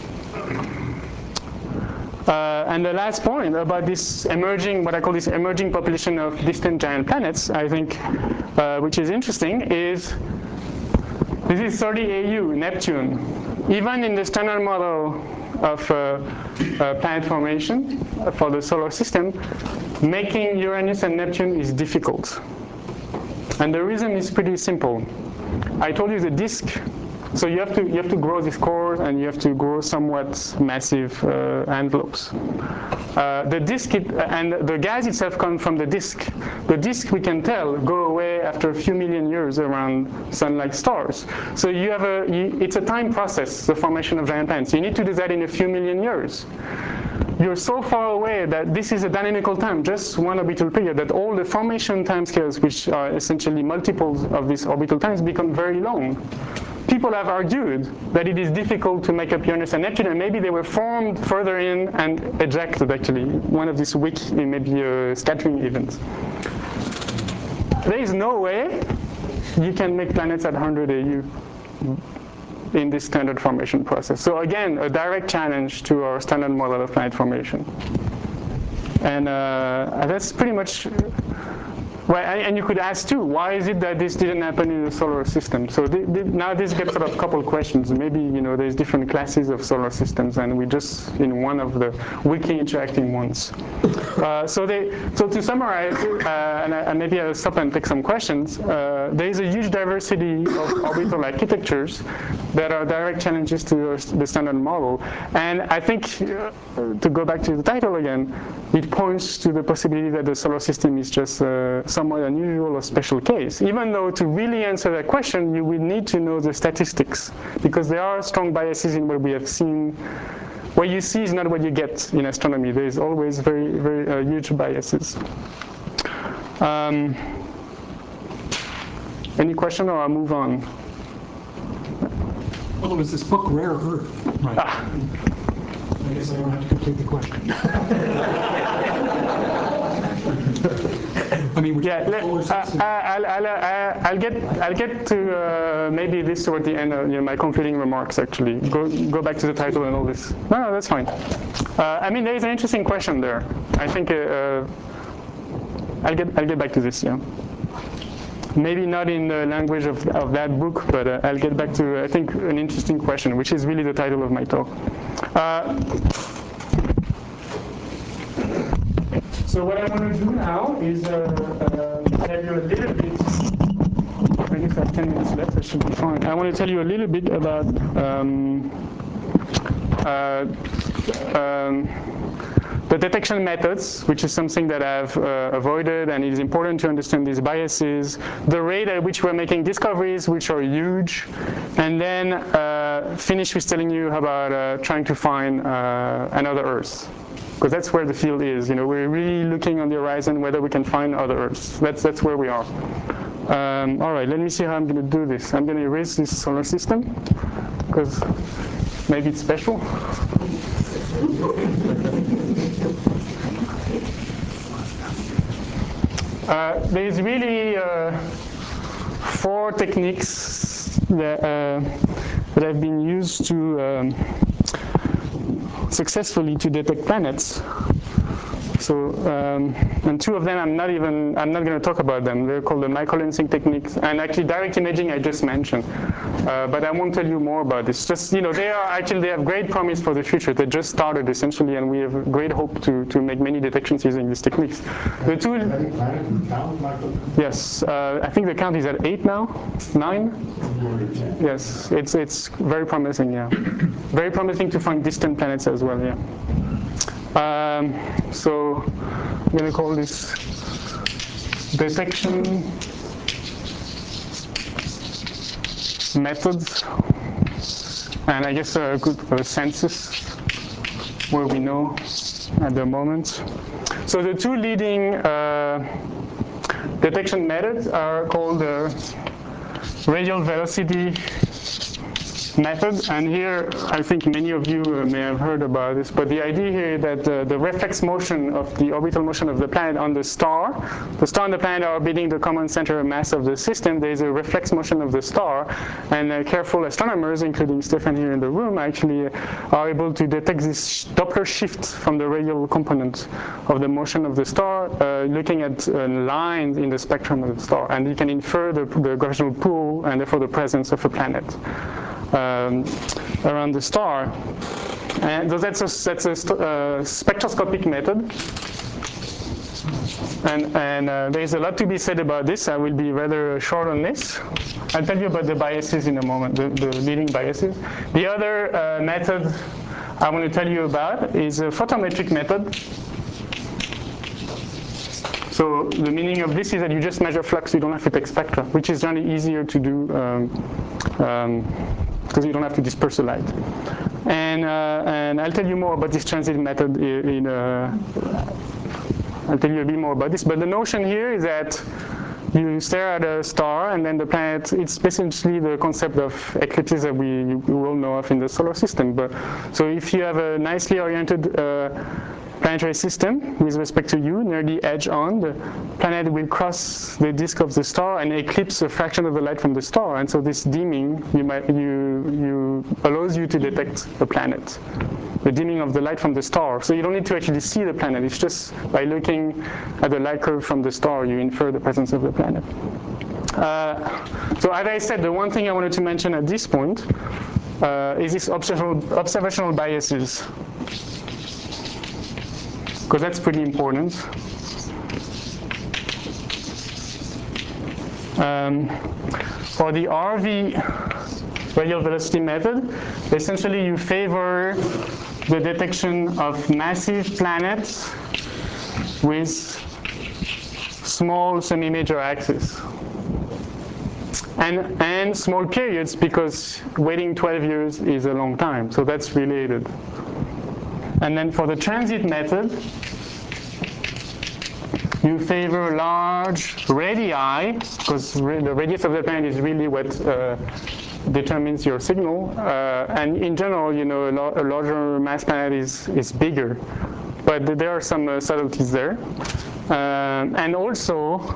And the last point about this emerging, what I call this emerging population of distant giant planets, I think, which is interesting, is this is 30 AU, Neptune. Even in the standard model of planet formation for the solar system, making Uranus and Neptune is difficult. And the reason is pretty simple. I told you the disk. So you have to grow these cores, and you have to grow somewhat massive envelopes. The disk and the gas itself comes from the disk. The disk, we can tell, go away after a few million years around sun-like stars. So you have it's a time process, the formation of giant planets. You need to do that in a few million years. You're so far away that this is a dynamical time, just one orbital period, that all the formation timescales, which are essentially multiples of these orbital times, become very long. People have argued that it is difficult to make up Uranus and Neptune, and maybe they were formed further in and ejected, actually. One of these weak, maybe scattering events. There is no way you can make planets at 100 AU in this standard formation process. So again, a direct challenge to our standard model of planet formation. And that's pretty much, well, and you could ask too, why is it that this didn't happen in the solar system? So now this gets sort of a couple questions. Maybe, you know, there's different classes of solar systems, and we're just in one of the weakly interacting ones. So to summarize, and maybe I'll stop and take some questions, there is a huge diversity of orbital architectures that are direct challenges to the standard model. And I think, to go back to the title again, it points to the possibility that the solar system is just somewhat unusual or special case. Even though to really answer that question, you will need to know the statistics, because there are strong biases in what we have seen. What you see is not what you get in astronomy. There is always very, very huge biases. Any question, or I'll move on? Well, was this book Rare Earth? Right. I guess I don't have to complete the question. I mean, Yeah, I'll get to maybe this toward the end of my concluding remarks. Actually, go back to the title and all this. No, that's fine. I mean, there is an interesting question there. I think I'll get back to this. Yeah. Maybe not in the language of that book, but I'll get back to, I think, an interesting question, which is really the title of my talk. So what I want to do now is tell you a little bit, I guess I have 10 minutes left, I should be fine. I want to tell you a little bit about the detection methods, which is something that I've avoided, and it is important to understand these biases, the rate at which we're making discoveries, which are huge, and then finish with telling you about trying to find another Earth. Because that's where the field is. We're really looking on the horizon whether we can find other Earths. That's where we are. All right, let me see how I'm going to do this. I'm going to erase this solar system, because maybe it's special. There's really 4 techniques that have been used to successfully to detect planets. So, and 2 of them I'm not going to talk about them. They're called the microlensing techniques, and actually direct imaging I just mentioned. But I won't tell you more about this. Just, they have great promise for the future. They just started essentially, and we have great hope to make many detections using these techniques. The 2, yes, I think the count is at 8 now, 9. Yes, it's very promising. Yeah, very promising to find distant planets as well. Yeah. So I'm going to call this detection methods, and I guess a good census where we know at the moment. So the 2 leading detection methods are called the radial velocity method, and here I think many of you may have heard about this, but the idea here is that the reflex motion of the orbital motion of the planet on the star and the planet are orbiting the common center of mass of the system. There is a reflex motion of the star, and careful astronomers, including Stefan here in the room, actually are able to detect this Doppler shift from the radial component of the motion of the star, looking at lines in the spectrum of the star, and you can infer the gravitational pull and therefore the presence of a planet around the star. And so that's a spectroscopic method. And there's a lot to be said about this. I will be rather short on this. I'll tell you about the biases in a moment, the leading biases. The other method I want to tell you about is a photometric method. So the meaning of this is that you just measure flux, you don't have to take spectra, which is generally easier to do because you don't have to disperse the light. And I'll tell you more about this transit method I'll tell you a bit more about this. But the notion here is that you stare at a star, and then the planet, it's essentially the concept of eclipses that we all know of in the solar system. But so if you have a nicely oriented planetary system with respect to you, near the edge on, the planet will cross the disk of the star and eclipse a fraction of the light from the star. And so this dimming allows you to detect a planet, the dimming of the light from the star. So you don't need to actually see the planet. It's just by looking at the light curve from the star, you infer the presence of the planet. So as I said, the one thing I wanted to mention at this point is this observational biases, because that's pretty important. For the RV radial velocity method, essentially you favor the detection of massive planets with small semi-major axes. And small periods, because waiting 12 years is a long time, so that's related. And then for the transit method, you favor large radii, because the radius of the planet is really what determines your signal. And in general, you know, a larger mass planet is bigger. But there are some subtleties there. And also,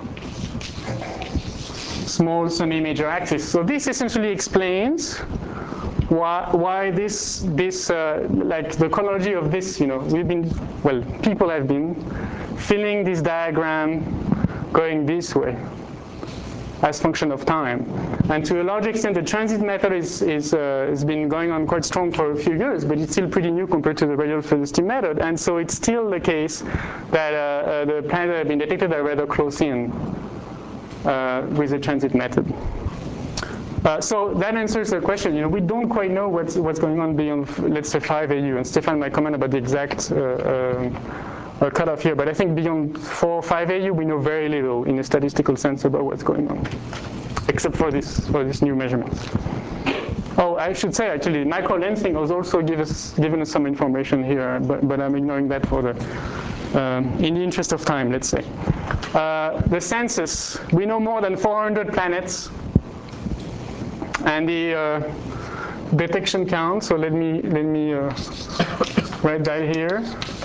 small semi-major axis. So this essentially explains why this like the chronology of this, you know, people have been filling this diagram going this way as function of time. And to a large extent, the transit method has been going on quite strong for a few years, but it's still pretty new compared to the radial velocity method. And so it's still the case that the planets that have been detected are rather close in with the transit method. So that answers the question. You know, we don't quite know what's going on beyond, let's say, 5 AU. And Stefan might comment about the exact cutoff here. But I think beyond 4 or 5 AU, we know very little in a statistical sense about what's going on, except for this new measurement. Oh, I should say actually, microlensing has also given us some information here, but I'm ignoring that for in the interest of time, let's say. The census, we know more than 400 planets. And the detection count, so let me write that here.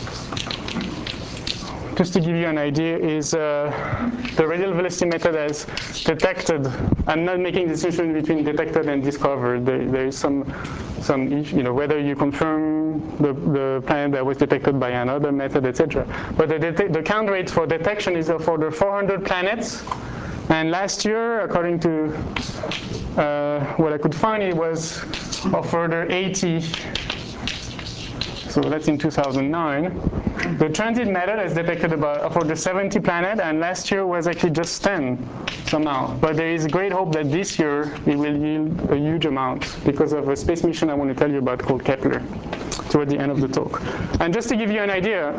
Just to give you an idea, is the radial velocity method has detected. I'm not making the distinction between detected and discovered. There is some, you know, whether you confirm the planet that was detected by another method, etc. But the count rate for detection is for the 400 planets. And last year, according to what I could find, it was a further 80. So that's in 2009. The transit method has detected about for the 70 planet, and last year was actually just 10 somehow. But there is great hope that this year it will yield a huge amount because of a space mission I want to tell you about called Kepler toward the end of the talk. And just to give you an idea,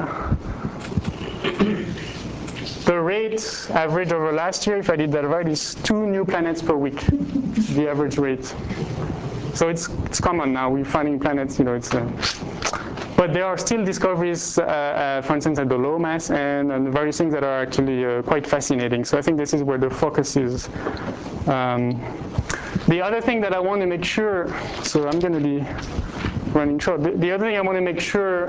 the rate average over last year, if I did that right, is 2 new planets per week, the average rate. So it's common now. We're finding planets, you know, but there are still discoveries, for instance, at the low mass and various things that are actually quite fascinating. So I think this is where the focus is. The other thing that I want to make sure, so I'm going to be running short. The other thing I want to make sure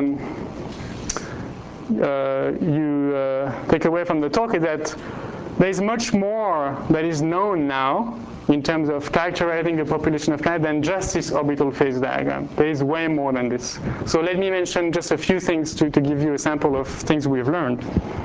you take away from the talk is that there's much more that is known now in terms of characterizing the population of planets than just this orbital phase diagram. There is way more than this. So let me mention just a few things to give you a sample of things we've learned.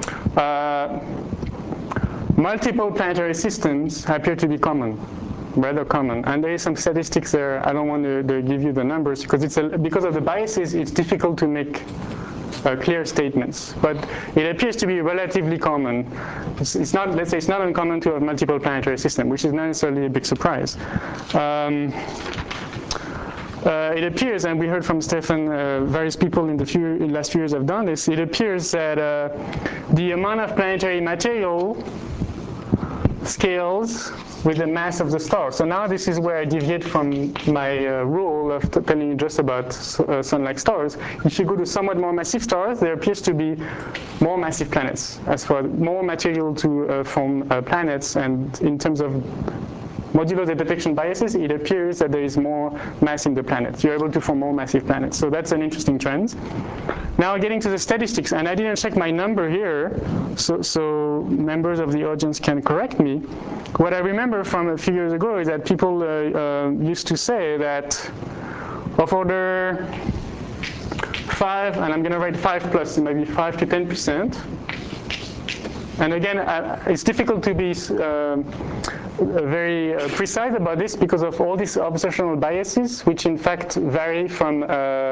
Multiple planetary systems appear to be common, rather common. And there is some statistics there. I don't want to give you the numbers because because of the biases, it's difficult to make clear statements, but it appears to be relatively common. It's not, let's say, it's not uncommon to have multiple planetary systems, which is not necessarily a big surprise. It appears, and we heard from Stefan, various people in the last few years have done this. It appears that the amount of planetary material scales with the mass of the star. So now this is where I deviate from my rule of telling you just about sun-like stars. If you go to somewhat more massive stars, there appears to be more massive planets, as for more material to form planets. And in terms of modulo the detection biases, it appears that there is more mass in the planets. You're able to form more massive planets. So that's an interesting trend. Now getting to the statistics, and I didn't check my number here, so members of the audience can correct me. What I remember from a few years ago is that people used to say that of order 5, and I'm going to write 5 plus, maybe 5 to 10%. And again, it's difficult to be very precise about this because of all these observational biases, which in fact vary from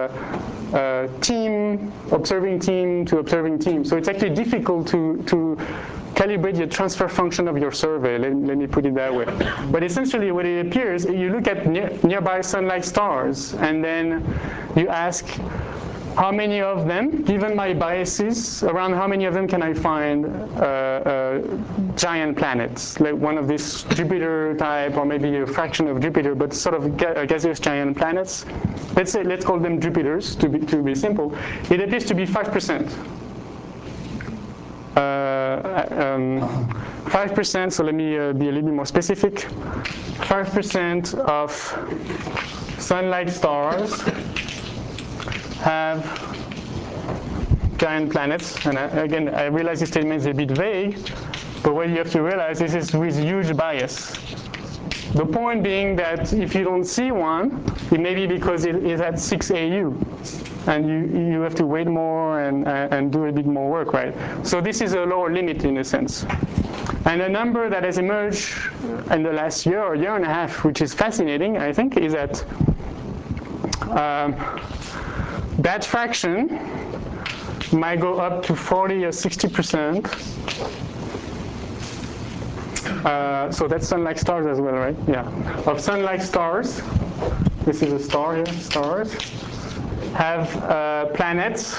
observing team to observing team. So it's actually difficult to calibrate the transfer function of your survey, let me put it that way. But essentially what it appears, you look at nearby sun-like stars, and then you ask, how many of them, given my biases, around how many of them can I find giant planets, like one of these Jupiter type, or maybe a fraction of Jupiter, but sort of gaseous giant planets. Let's call them Jupiters to be simple. It appears to be 5%. 5%, so let me be a little bit more specific. 5% of sun-like stars have giant planets. And again, I realize this statement is a bit vague, but what you have to realize is this is with huge bias. The point being that if you don't see one, it may be because it is at 6 AU. And you have to wait more and do a bit more work, right? So this is a lower limit in a sense. And a number that has emerged in the last year or year and a half, which is fascinating, I think, is that that fraction might go up to 40 or 60%. So that's sun-like stars as well, right? Yeah. Of sun-like stars, this is a star here, stars, have planets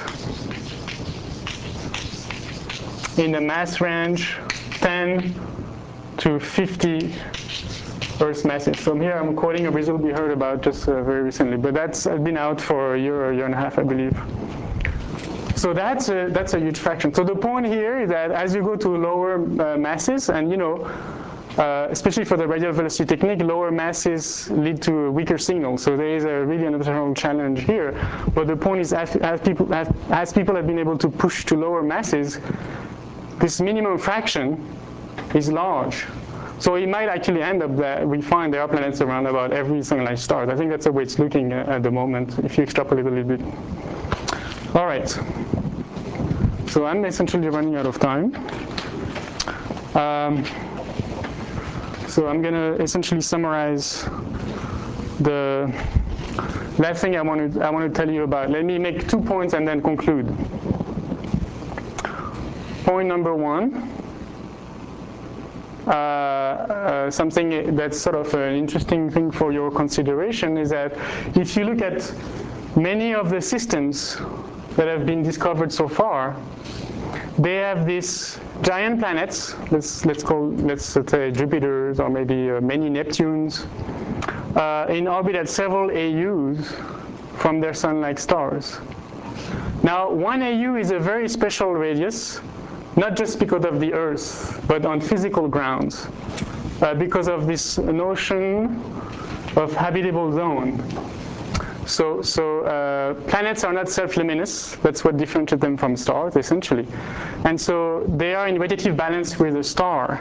in the mass range 10 to 50 Earth masses. So here I'm quoting a result we heard about just very recently, but that's been out for a year or year and a half, I believe. So that's a huge fraction. So the point here is that as you go to lower masses, and especially for the radial velocity technique, lower masses lead to a weaker signal. So there is really an additional challenge here. But the point is, as people have been able to push to lower masses, this minimum fraction is large. So it might actually end up that we find there are planets around about every sun-like star. I think that's the way it's looking at the moment, if you extrapolate a little bit. All right. So I'm essentially running out of time. So I'm going to essentially summarize the last thing I want to tell you about. Let me make 2 points and then conclude. Point number one, something that's sort of an interesting thing for your consideration is that if you look at many of the systems that have been discovered so far, they have these giant planets, let's say Jupiters or maybe many Neptunes, in orbit at several AUs from their sun-like stars. Now, 1 AU is a very special radius, not just because of the Earth, but on physical grounds, because of this notion of habitable zone. So planets are not self-luminous. That's what differentiates them from stars, essentially. And so they are in radiative balance with a star.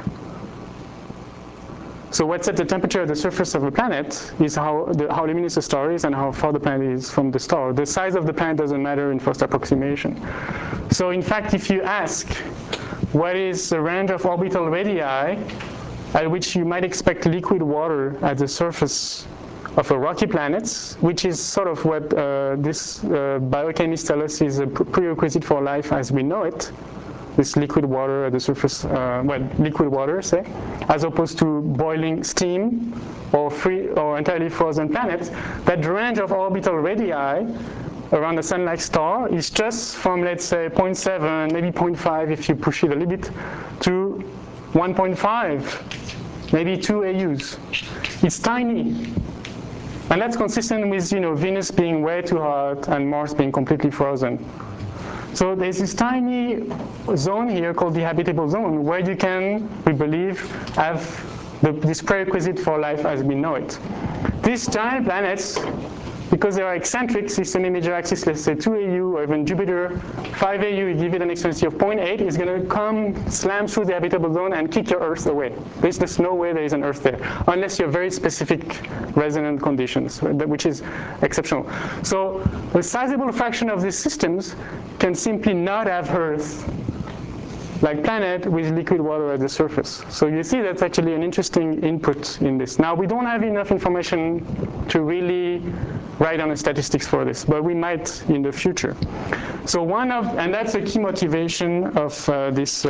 So what's at the temperature at the surface of a planet is how luminous the star is and how far the planet is from the star. The size of the planet doesn't matter in first approximation. So in fact, if you ask what is the range of orbital radii at which you might expect liquid water at the surface of a rocky planet, which is sort of what this biochemists tell us is a prerequisite for life as we know it, this liquid water at the surface, liquid water, say, as opposed to boiling steam or entirely frozen planets, that range of orbital radii around a sun-like star is just from, let's say, 0.7, maybe 0.5 if you push it a little bit, to 1.5, maybe 2 AUs. It's tiny. And that's consistent with Venus being way too hot and Mars being completely frozen. So there's this tiny zone here called the habitable zone where you can, we believe, have this prerequisite for life as we know it. These giant planets, because they are eccentric, system imager axis, let's say 2 AU, or even Jupiter, 5 AU, you give it an excellency of 0.8, it's going to come slam through the habitable zone and kick your Earth away. There's just no way there is an Earth there, unless you have very specific resonant conditions, which is exceptional. So a sizable fraction of these systems can simply not have Earth like planet with liquid water at the surface. So you see that's actually an interesting input in this. Now, we don't have enough information to really write on the statistics for this, but we might in the future. So and that's a key motivation of this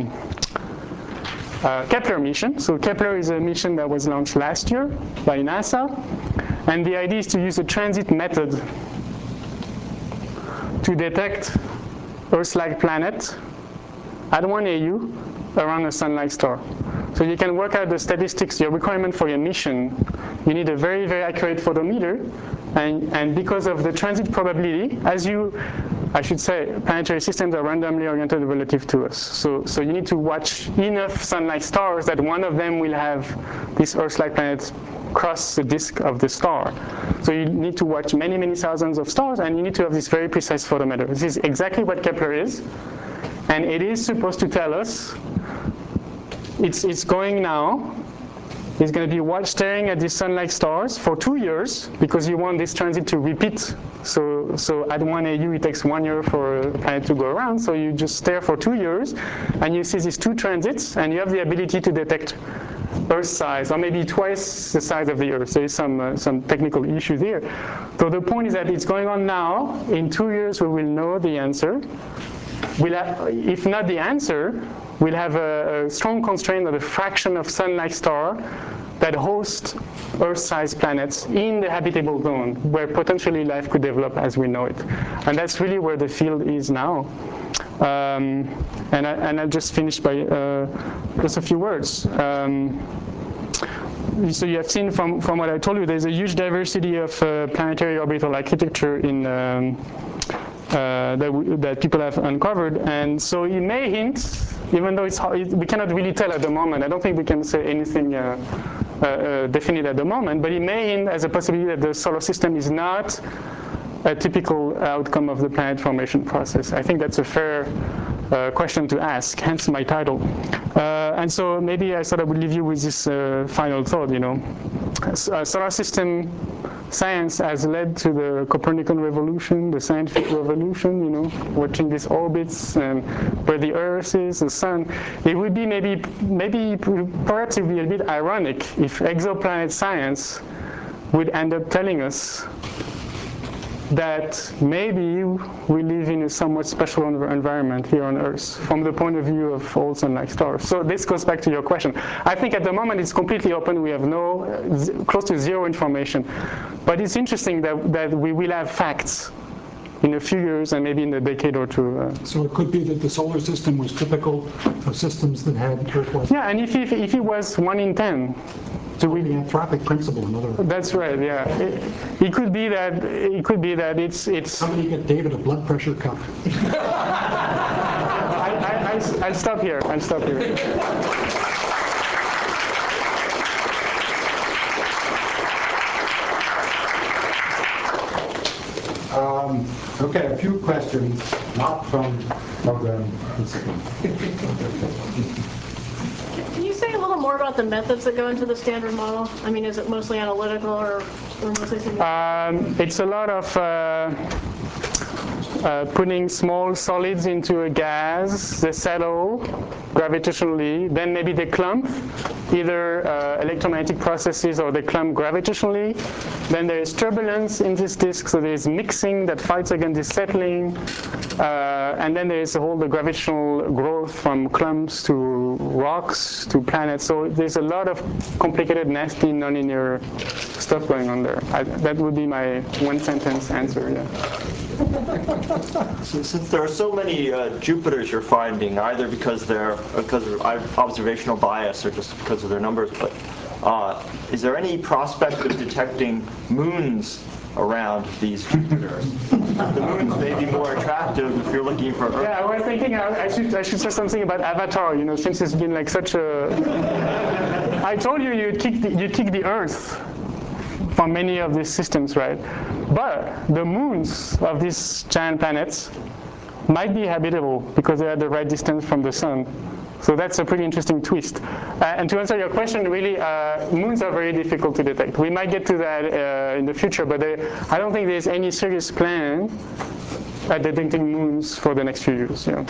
Kepler mission. So Kepler is a mission that was launched last year by NASA, and the idea is to use a transit method to detect Earth-like planet at 1 AU around a sun-like star. So you can work out the statistics, your requirement for your mission. You need a very, very accurate photometer, and because of the transit probability, as you I should say, planetary systems are randomly oriented relative to us. So you need to watch enough sun-like stars that one of them will have this Earth-like planet cross the disk of the star. So you need to watch many, many thousands of stars, and you need to have this very precise photometer. This is exactly what Kepler is, and it is supposed to tell us it's going now. It's going to be staring at these sun-like stars for 2 years because you want this transit to repeat. So at 1 AU, it takes 1 year for a planet to go around. So you just stare for 2 years, and you see these two transits, and you have the ability to detect Earth size, or maybe twice the size of the Earth. There is some technical issue there. So the point is that it's going on now. In 2 years, we will know the answer. If not the answer, we'll have a strong constraint of the fraction of sun-like star that host Earth-sized planets in the habitable zone, where potentially life could develop as we know it. And that's really where the field is now. And I'll just finish by just a few words. So you have seen from what I told you, there's a huge diversity of planetary orbital architecture in that people have uncovered, and so it may hint, even though it's hard, we cannot really tell at the moment. I don't think we can say anything definite at the moment, but it may hint as a possibility that the solar system is not a typical outcome of the planet formation process. I think that's a fair question to ask, hence my title. And so maybe I thought I would leave you with this final thought, solar system science has led to the Copernican revolution, the scientific revolution, watching these orbits and where the Earth is, the sun. It would be perhaps it would be a bit ironic if exoplanet science would end up telling us that maybe we live in a somewhat special environment here on Earth from the point of view of all sun-like stars. So this goes back to your question. I think at the moment it's completely open. We have close to zero information. But it's interesting that we will have facts in a few years and maybe in a decade or two. So it could be that the solar system was typical of systems that had Earth-like. Yeah, and if it was 1 in 10, the anthropic principle, in other words. That's right. Yeah, it could be that. It could be that it's. Somebody get David a blood pressure cuff. I'll stop here. I'll stop here. Okay, a few questions, not from program. Can you say a little more about the methods that go into the standard model? I mean, is it mostly analytical or mostly simulation? It's a lot of putting small solids into a gas. They settle gravitationally. Then maybe they clump, either electromagnetic processes or they clump gravitationally. Then there is turbulence in this disk, so there is mixing that fights against this settling. And then there is the gravitational growth from clumps to rocks to planets. So there's a lot of complicated, nasty, nonlinear stuff going on there. That would be my one-sentence answer. Yeah. Since there are so many Jupiters you're finding, either because of observational bias or just because of their numbers, but is there any prospect of detecting moons around these Jupiters? The moons may be more attractive if you're looking for Earth. Yeah, I was thinking I should say something about Avatar. Since it's been like such a. I told you you'd kick the Earth from many of these systems, right? But the moons of these giant planets might be habitable because they are the right distance from the sun. So that's a pretty interesting twist. And to answer your question, really, moons are very difficult to detect. We might get to that in the future, but I don't think there's any serious plan at detecting moons for the next few years. Yeah.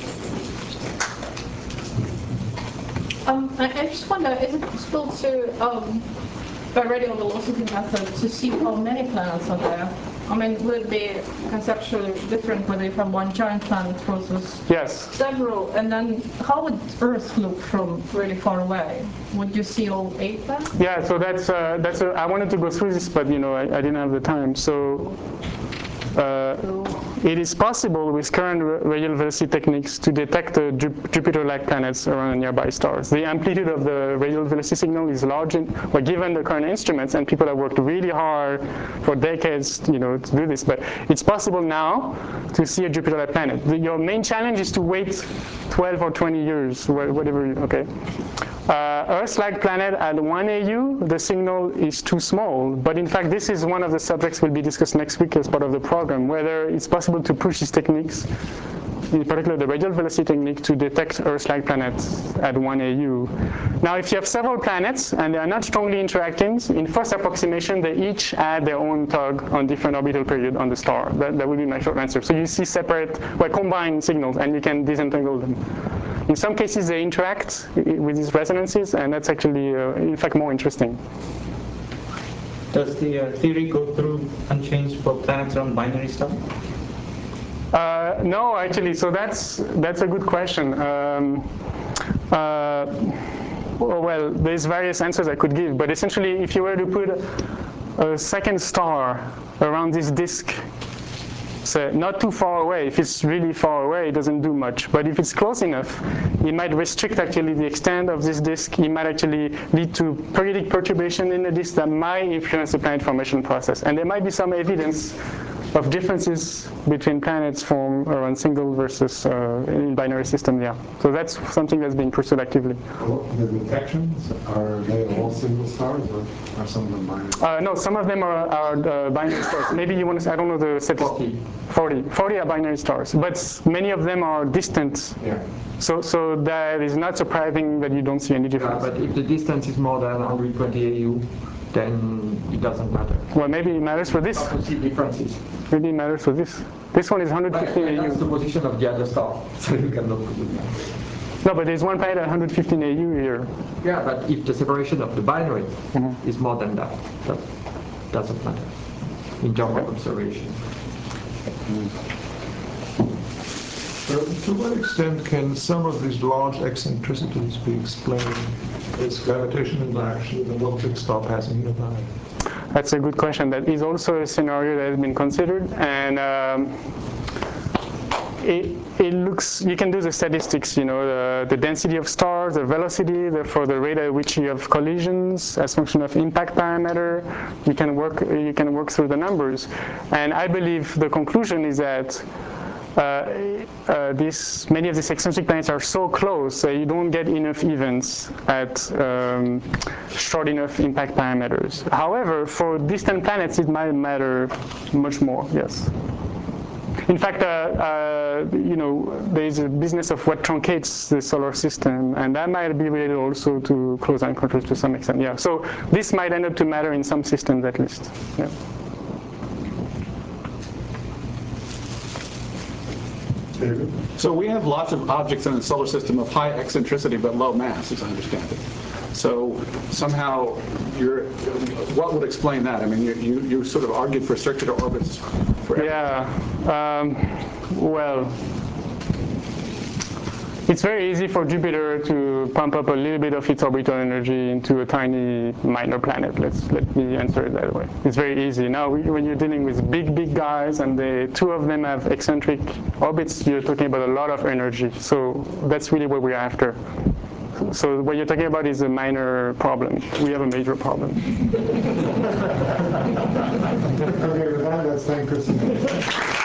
I just wonder, is it possible to, by radial velocity method, to see how many planets are there? I mean, would it be conceptually different whether you have one giant planet versus several? And then how would Earth look from really far away? Would you see all 8 planets? Yeah, so I wanted to go through this, but I didn't have the time. So it is possible with current radial velocity techniques to detect Jupiter-like planets around nearby stars. The amplitude of the radial velocity signal is large, given the current instruments, and people have worked really hard for decades, to do this. But it's possible now to see a Jupiter-like planet. Your main challenge is to wait 12 or 20 years, whatever. Okay. Earth-like planet at 1 AU, the signal is too small. But in fact, this is one of the subjects will be discussed next week as part of the program, whether it's possible to push these techniques, in particular the radial velocity technique, to detect Earth-like planets at 1 AU. Now, if you have several planets and they are not strongly interacting, in first approximation, they each add their own tug on different orbital period on the star. That would be my short answer. So you see separate, combined signals, and you can disentangle them. In some cases, they interact with these resonances, and that's actually, in fact, more interesting. Does the theory go through unchanged for planets around binary stars? No, actually. So that's a good question. Well, there's various answers I could give, but essentially, if you were to put a second star around this disk, so not too far away. If it's really far away, it doesn't do much. But if it's close enough, it might restrict actually the extent of this disk. It might actually lead to periodic perturbation in the disk that might influence the planet formation process. And there might be some evidence of differences between planets formed around single versus in binary system. Yeah. So that's something that's being pursued actively. Well, the detections, are they all single stars or are some of them binary? No, some of them are binary stars. Maybe you want to say, I don't know the statistics. 40 are binary stars, but many of them are distant. Yeah. So that is not surprising that you don't see any difference. But if the distance is more than 120 AU, then it doesn't matter. Well, maybe it matters for this. See differences. Maybe it matters for this. This one is 115 AU. That's the position of the other star, so you cannot put it down. No, but there's one planet at 115 AU here. Yeah, but if the separation of the binary is more than that, that doesn't matter in terms of observation. To what extent can some of these large eccentricities be explained as gravitational interactions and optic star passing nearby? That's a good question. That is also a scenario that has been considered, and it looks, you can do the statistics, the density of stars, the velocity, for the rate at which you have collisions as function of impact parameter. You can work through the numbers, and I believe the conclusion is that many of these eccentric planets are so close that you don't get enough events at short enough impact parameters. However, for distant planets, it might matter much more. Yes. In fact, there is a business of what truncates the solar system, and that might be related also to close encounters to some extent. Yeah. So this might end up to matter in some systems at least. Yeah. So we have lots of objects in the solar system of high eccentricity but low mass, as I understand it. So somehow, what would explain that? I mean, you sort of argued for circular orbits forever. Yeah. Well, it's very easy for Jupiter to pump up a little bit of its orbital energy into a tiny minor planet. Let me answer it that way. It's very easy. Now, when you're dealing with big guys and two of them have eccentric orbits, you're talking about a lot of energy. So that's really what we're after. So what you're talking about is a minor problem. We have a major problem. Okay, with that, let's thank Kristen.